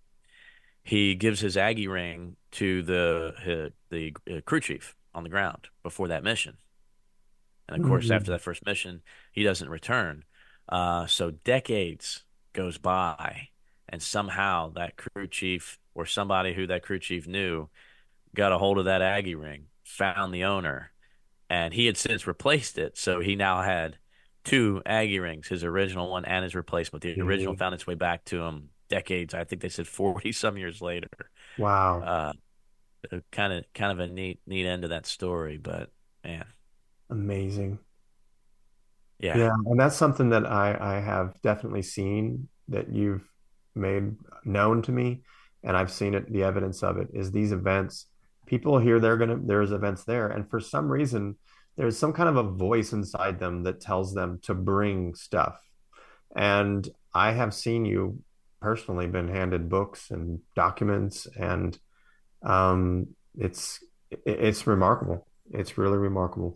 He gives his Aggie ring to the the uh, crew chief on the ground before that mission, and of course, after Mhm. that first mission, he doesn't return. Uh, so decades goes by, and somehow that crew chief or somebody who that crew chief knew got a hold of that Aggie ring, found the owner, and he had since replaced it. So he now had two Aggie rings, his original one and his replacement. The original Mhm. found its way back to him decades. I think they said forty some years later. Wow. Uh, kind of, kind of a neat, neat end to that story. But man, Amazing. yeah, Yeah, and that's something that I I have definitely seen that you've made known to me, and I've seen it, the evidence of it is these events. People hear they're gonna there's events there, and for some reason, there's some kind of a voice inside them that tells them to bring stuff. And I have seen you personally been handed books and documents, and um, it's it's remarkable. It's really remarkable.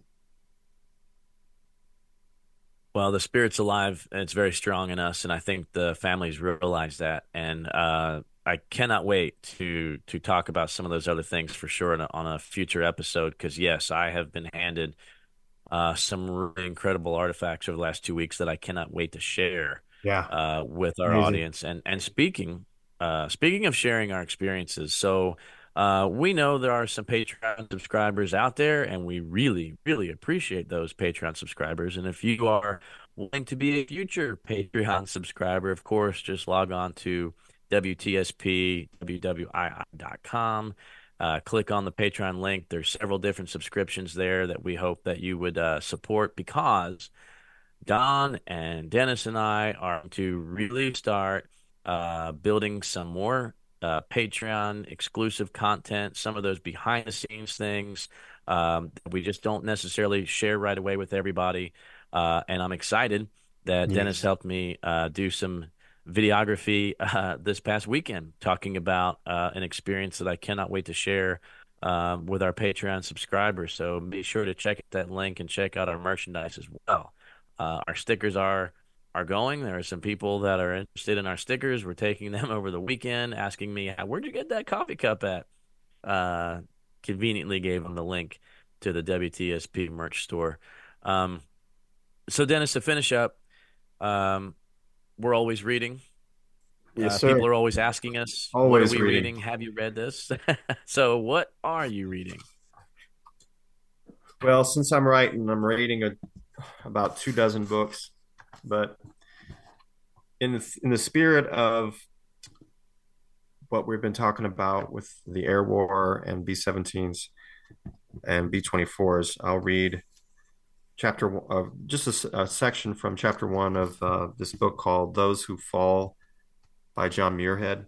well, the spirit's alive and it's very strong in us, and I think the families realize that. And uh, I cannot wait to to talk about some of those other things for sure on a, on a future episode. Because yes, I have been handed uh, some really incredible artifacts over the last two weeks that I cannot wait to share Yeah, uh, with our amazing. audience. And and speaking uh, speaking of sharing our experiences, so uh, we know there are some Patreon subscribers out there, and we really really appreciate those Patreon subscribers. And if you are wanting to be a future Patreon subscriber, of course, just log on to W T S P W W I I dot com. Uh, click on the Patreon link. There's several different subscriptions there that we hope that you would uh, support, because Don and Dennis and I are to really start uh, building some more uh, Patreon exclusive content, some of those behind the scenes things um, that we just don't necessarily share right away with everybody. Uh, and I'm excited that Dennis Yes. helped me uh, do some videography uh, this past weekend, talking about uh, an experience that I cannot wait to share um, with our Patreon subscribers. So be sure to check that link and check out our merchandise as well. Uh, our stickers are are going. There are some people that are interested in our stickers. We're taking them over the weekend, asking me, "Where'd you get that coffee cup at?" Uh, conveniently gave them the link to the W T S P merch store. Um, so, Dennis, to finish up, um, we're always reading. Yes, Uh, sir. people are always asking us, "What are Always we reading. reading? Have you read this?" So, what are you reading? Well, since I'm writing, I'm reading a, about two dozen books, but in the, in the spirit of what we've been talking about with the air war and B seventeens and B twenty-fours, I'll read chapter of just a, a section from chapter one of uh, this book called "Those Who Fall" by John Muirhead.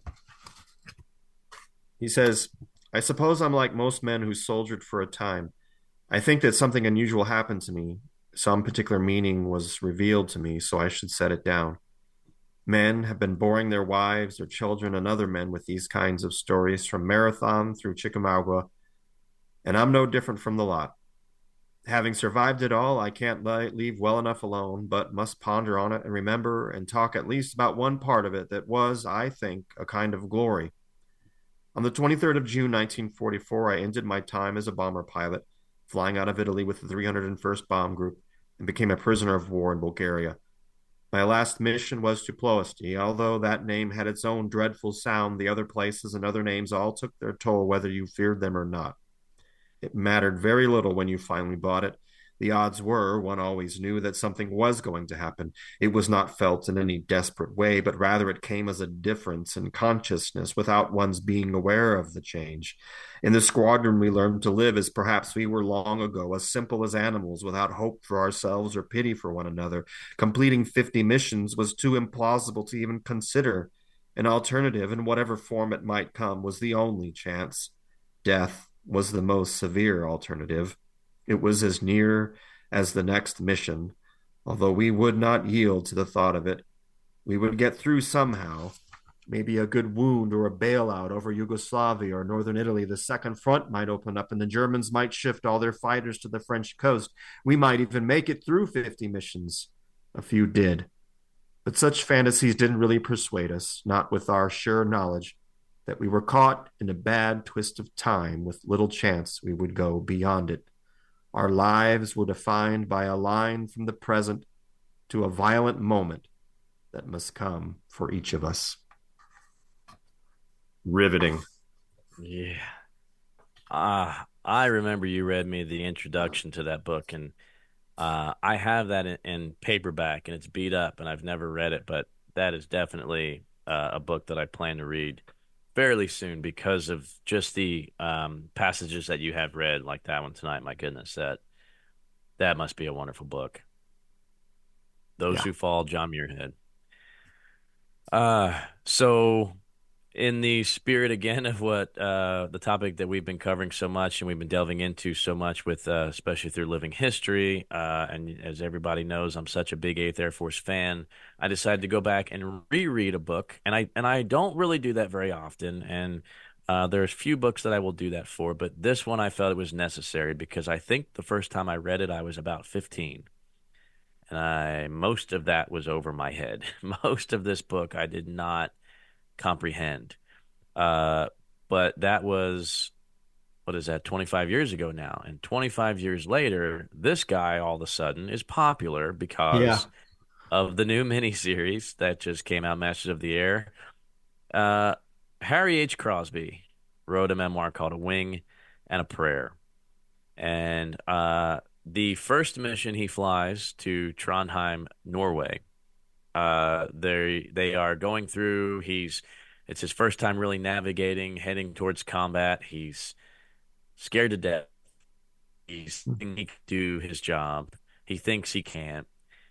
He says, "I suppose I'm like most men who soldiered for a time. I think that something unusual happened to me. Some particular meaning was revealed to me, so I should set it down. Men have been boring their wives, their children, and other men with these kinds of stories from Marathon through Chickamauga, and I'm no different from the lot. Having survived it all, I can't leave well enough alone, but must ponder on it and remember and talk at least about one part of it that was, I think, a kind of glory. On the twenty-third of June, nineteen forty-four, I ended my time as a bomber pilot, flying out of Italy with the three hundred first Bomb Group, and became a prisoner of war in Bulgaria. My last mission was to Ploesti. Although that name had its own dreadful sound, the other places and other names all took their toll whether you feared them or not. It mattered very little when you finally bought it. The odds were, one always knew that something was going to happen. It was not felt in any desperate way, but rather it came as a difference in consciousness without one's being aware of the change. In the squadron, we learned to live as perhaps we were long ago, as simple as animals, without hope for ourselves or pity for one another. Completing fifty missions was too implausible to even consider. An alternative, in whatever form it might come, was the only chance. Death was the most severe alternative. It was as near as the next mission. Although we would not yield to the thought of it, we would get through somehow. Maybe a good wound or a bailout over Yugoslavia or northern Italy. The second front might open up and the Germans might shift all their fighters to the French coast. We might even make it through fifty missions. A few did. But such fantasies didn't really persuade us, not with our sure knowledge that we were caught in a bad twist of time with little chance we would go beyond it. Our lives were defined by a line from the present to a violent moment that must come for each of us." Riveting. Yeah. Ah, I remember you read me the introduction to that book, and uh, I have that in, in paperback, and it's beat up, and I've never read it, but that is definitely uh, a book that I plan to read fairly soon because of just the um, passages that you have read, like that one tonight. My goodness, that that must be a wonderful book. Those Yeah. Who Fall, John Muirhead. Uh, so in the spirit again of what uh, the topic that we've been covering so much and we've been delving into so much with, uh, especially through living history, uh, and as everybody knows, I'm such a big Eighth Air Force fan. I decided to go back and reread a book, and I and I don't really do that very often. And uh, there's few books that I will do that for, but this one I felt it was necessary because I think the first time I read it, I was about fifteen. And I most of that was over my head. Most of this book I did not comprehend. Uh, but that was, what is that, twenty-five years ago now. And twenty-five years later, this guy all of a sudden is popular Yeah. because of the new miniseries that just came out, Masters of the Air. Uh, Harry H. Crosby wrote a memoir called A Wing and a Prayer. And uh, the first mission he flies to Trondheim, Norway. Uh, they they are going through. He's it's his first time really navigating, heading towards combat. He's scared to death. He's thinking he can do his job. He thinks he can't.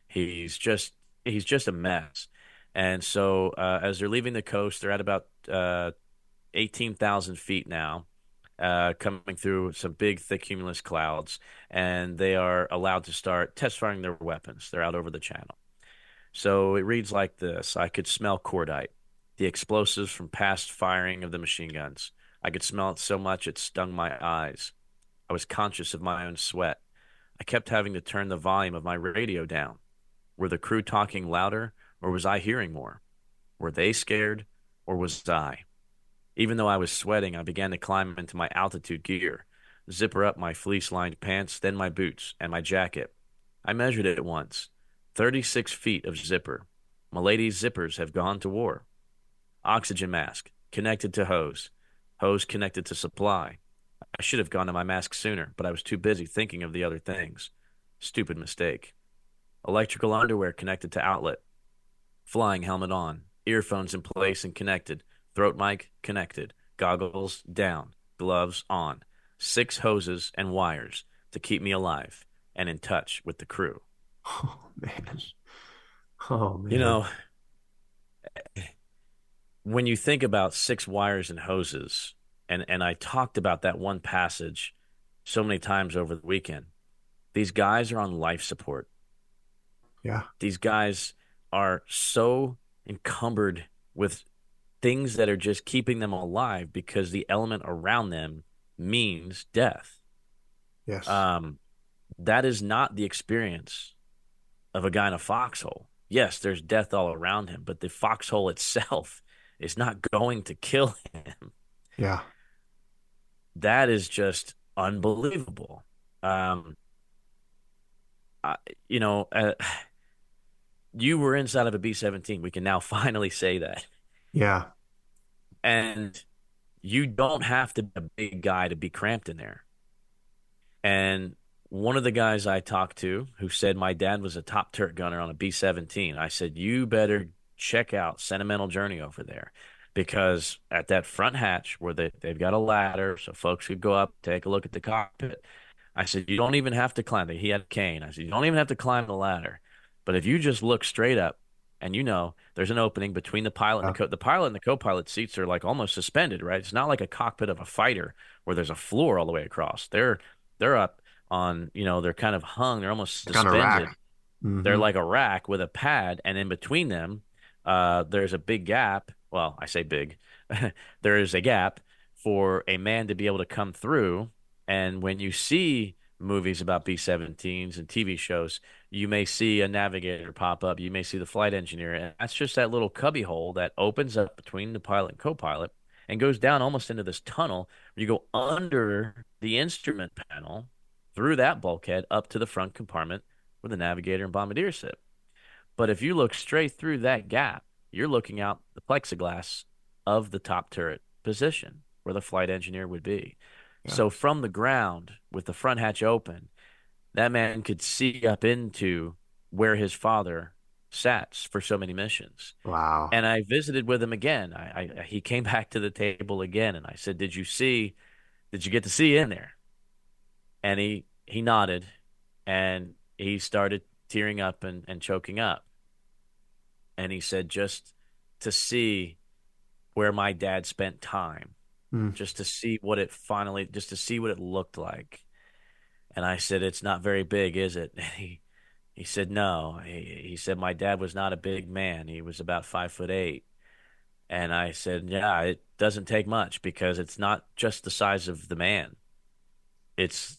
He's just he's just a mess. And so uh, as they're leaving the coast, they're at about uh, eighteen thousand feet now, uh, coming through some big, thick cumulus clouds, and they are allowed to start test firing their weapons. They're out over the channel. So it reads like this. I could smell cordite, the explosives from past firing of the machine guns. I could smell it so much it stung my eyes. I was conscious of my own sweat. I kept having to turn the volume of my radio down. Were the crew talking louder, or was I hearing more? Were they scared, or was I? Even though I was sweating, I began to climb into my altitude gear, zipper up my fleece-lined pants, then my boots and my jacket. I measured it once. thirty-six feet of zipper. Milady's zippers have gone to war. Oxygen mask, connected to hose. Hose connected to supply. I should have gone to my mask sooner, but I was too busy thinking of the other things. Stupid mistake. Electrical underwear connected to outlet. Flying helmet on. Earphones in place and connected. Throat mic connected. Goggles down. Gloves on. Six hoses and wires to keep me alive and in touch with the crew. Oh, man. Oh, man. You know, when you think about six wires and hoses, and, and I talked about that one passage so many times over the weekend, these guys are on life support. Yeah. These guys are so encumbered with things that are just keeping them alive because the element around them means death. Yes. Um, that is not the experience of a guy in a foxhole. Yes, there's death all around him, but the foxhole itself is not going to kill him. Yeah. That is just unbelievable. Um, I, you know, uh, you were inside of a B seventeen. We can now finally say that. Yeah. And you don't have to be a big guy to be cramped in there. And one of the guys I talked to who said my dad was a top turret gunner on a B seventeen, I said, you better check out Sentimental Journey over there, because at that front hatch where they, they've got a ladder so folks could go up, take a look at the cockpit. I said, you don't even have to climb it. He had a cane. I said, you don't even have to climb the ladder. But if you just look straight up and you know there's an opening between the pilot and the co- the pilot and the co-pilot seats are like almost suspended, right? It's not like a cockpit of a fighter where there's a floor all the way across. They're they're up on, you know, they're kind of hung. They're almost suspended. Mm-hmm. They're like a rack with a pad, and in between them, uh, there's a big gap. Well, I say big. There is a gap for a man to be able to come through. And when you see movies about B seventeens and T V shows, you may see a navigator pop up. You may see the flight engineer. And that's just that little cubby hole that opens up between the pilot and co-pilot and goes down almost into this tunnel where you go under the instrument panel through that bulkhead up to the front compartment where the navigator and bombardier sit. But if you look straight through that gap, you're looking out the plexiglass of the top turret position where the flight engineer would be. Yeah. So from the ground, with the front hatch open, that man could see up into where his father sat for so many missions. Wow. And I visited with him again. I, I he came back to the table again, and I said, did you see, did you get to see in there? And he, he nodded, and he started tearing up and, and choking up. And he said, just to see where my dad spent time, mm. just to see what it finally, just to see what it looked like. And I said, it's not very big, is it? And he, he said, no. He, he said, my dad was not a big man. He was about five foot eight. And I said, yeah, it doesn't take much, because it's not just the size of the man. It's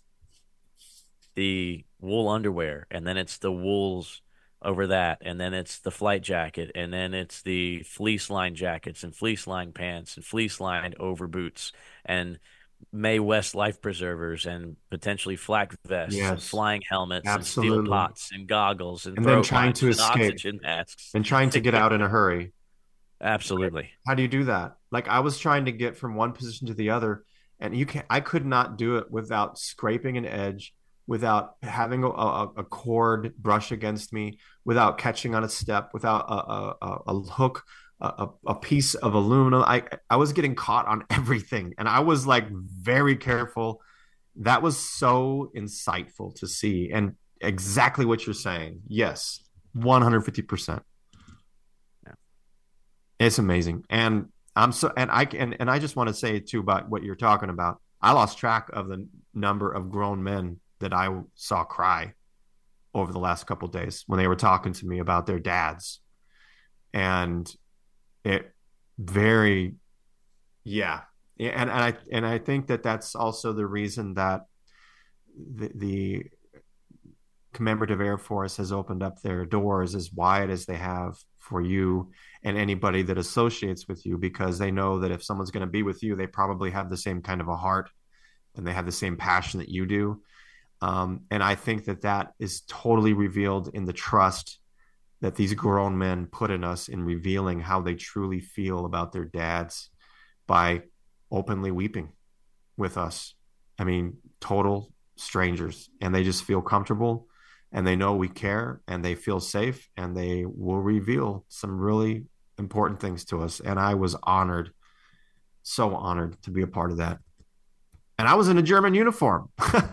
the wool underwear, and then it's the wools over that, and then it's the flight jacket, and then it's the fleece-lined jackets and fleece-lined pants and fleece-lined over boots and Mae West life preservers and potentially flak vests yes. and flying helmets Absolutely. and steel pots and goggles and, and then trying to escape oxygen masks and trying to get out in a hurry. Absolutely. How do you do that? Like, I was trying to get from one position to the other, and you can I could not do it without scraping an edge, without having a, a, a cord brush against me, without catching on a step, without a, a, a hook, a, a piece of aluminum. I, I was getting caught on everything, and I was like very careful. That was so insightful to see, and exactly what you're saying. Yes, one hundred fifty percent. Yeah. It's amazing. And I'm so, and I can, and I just want to say too about what you're talking about. I lost track of the number of grown men that I saw cry over the last couple of days when they were talking to me about their dads. And it very, yeah. And, and I, and I think that that's also the reason that the, the Commemorative Air Force has opened up their doors as wide as they have for you and anybody that associates with you, because they know that if someone's going to be with you, they probably have the same kind of a heart and they have the same passion that you do. Um, and I think that that is totally revealed in the trust that these grown men put in us in revealing how they truly feel about their dads by openly weeping with us. I mean, total strangers, and they just feel comfortable and they know we care and they feel safe and they will reveal some really important things to us. And I was honored, so honored to be a part of that. And I was in a German uniform.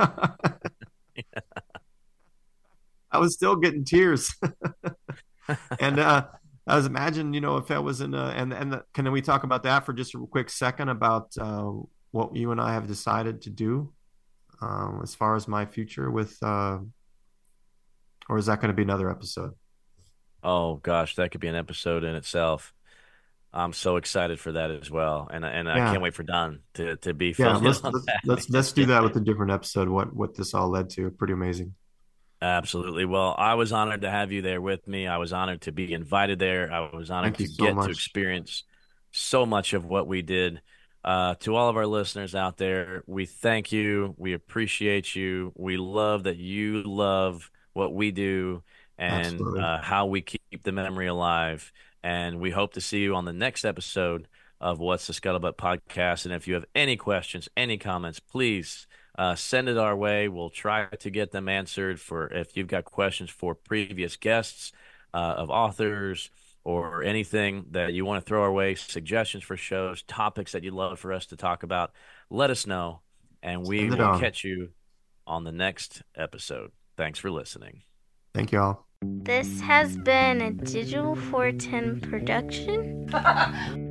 I was still getting tears. And uh, I was imagine, you know, if I was in a, and, and the, can we talk about that for just a quick second about uh, what you and I have decided to do um, as far as my future with, uh, or is that going to be another episode? Oh gosh, that could be an episode in itself. I'm so excited for that as well, and and I Yeah. can't wait for Don to to be Yeah. filling Let's, in on let's, that. let's, let's do that with a different episode. What, what this all led to. Pretty amazing. Absolutely. Well, I was honored to have you there with me. I was honored to be invited there. I was honored Thank you to so get to much. experience so much of what we did. Uh, to all of our listeners out there, we thank you. We appreciate you. We love that you love what we do and Absolutely. uh, how we keep the memory alive. And we hope to see you on the next episode of What's the Scuttlebutt Podcast. And if you have any questions, any comments, please Uh, send it our way. We'll try to get them answered. For if you've got questions for previous guests uh, of authors or anything that you want to throw our way, suggestions for shows, topics that you'd love for us to talk about, let us know, and we Send it will on. catch you on the next episode. Thanks for listening. Thank you all. This has been a Digital four ten production.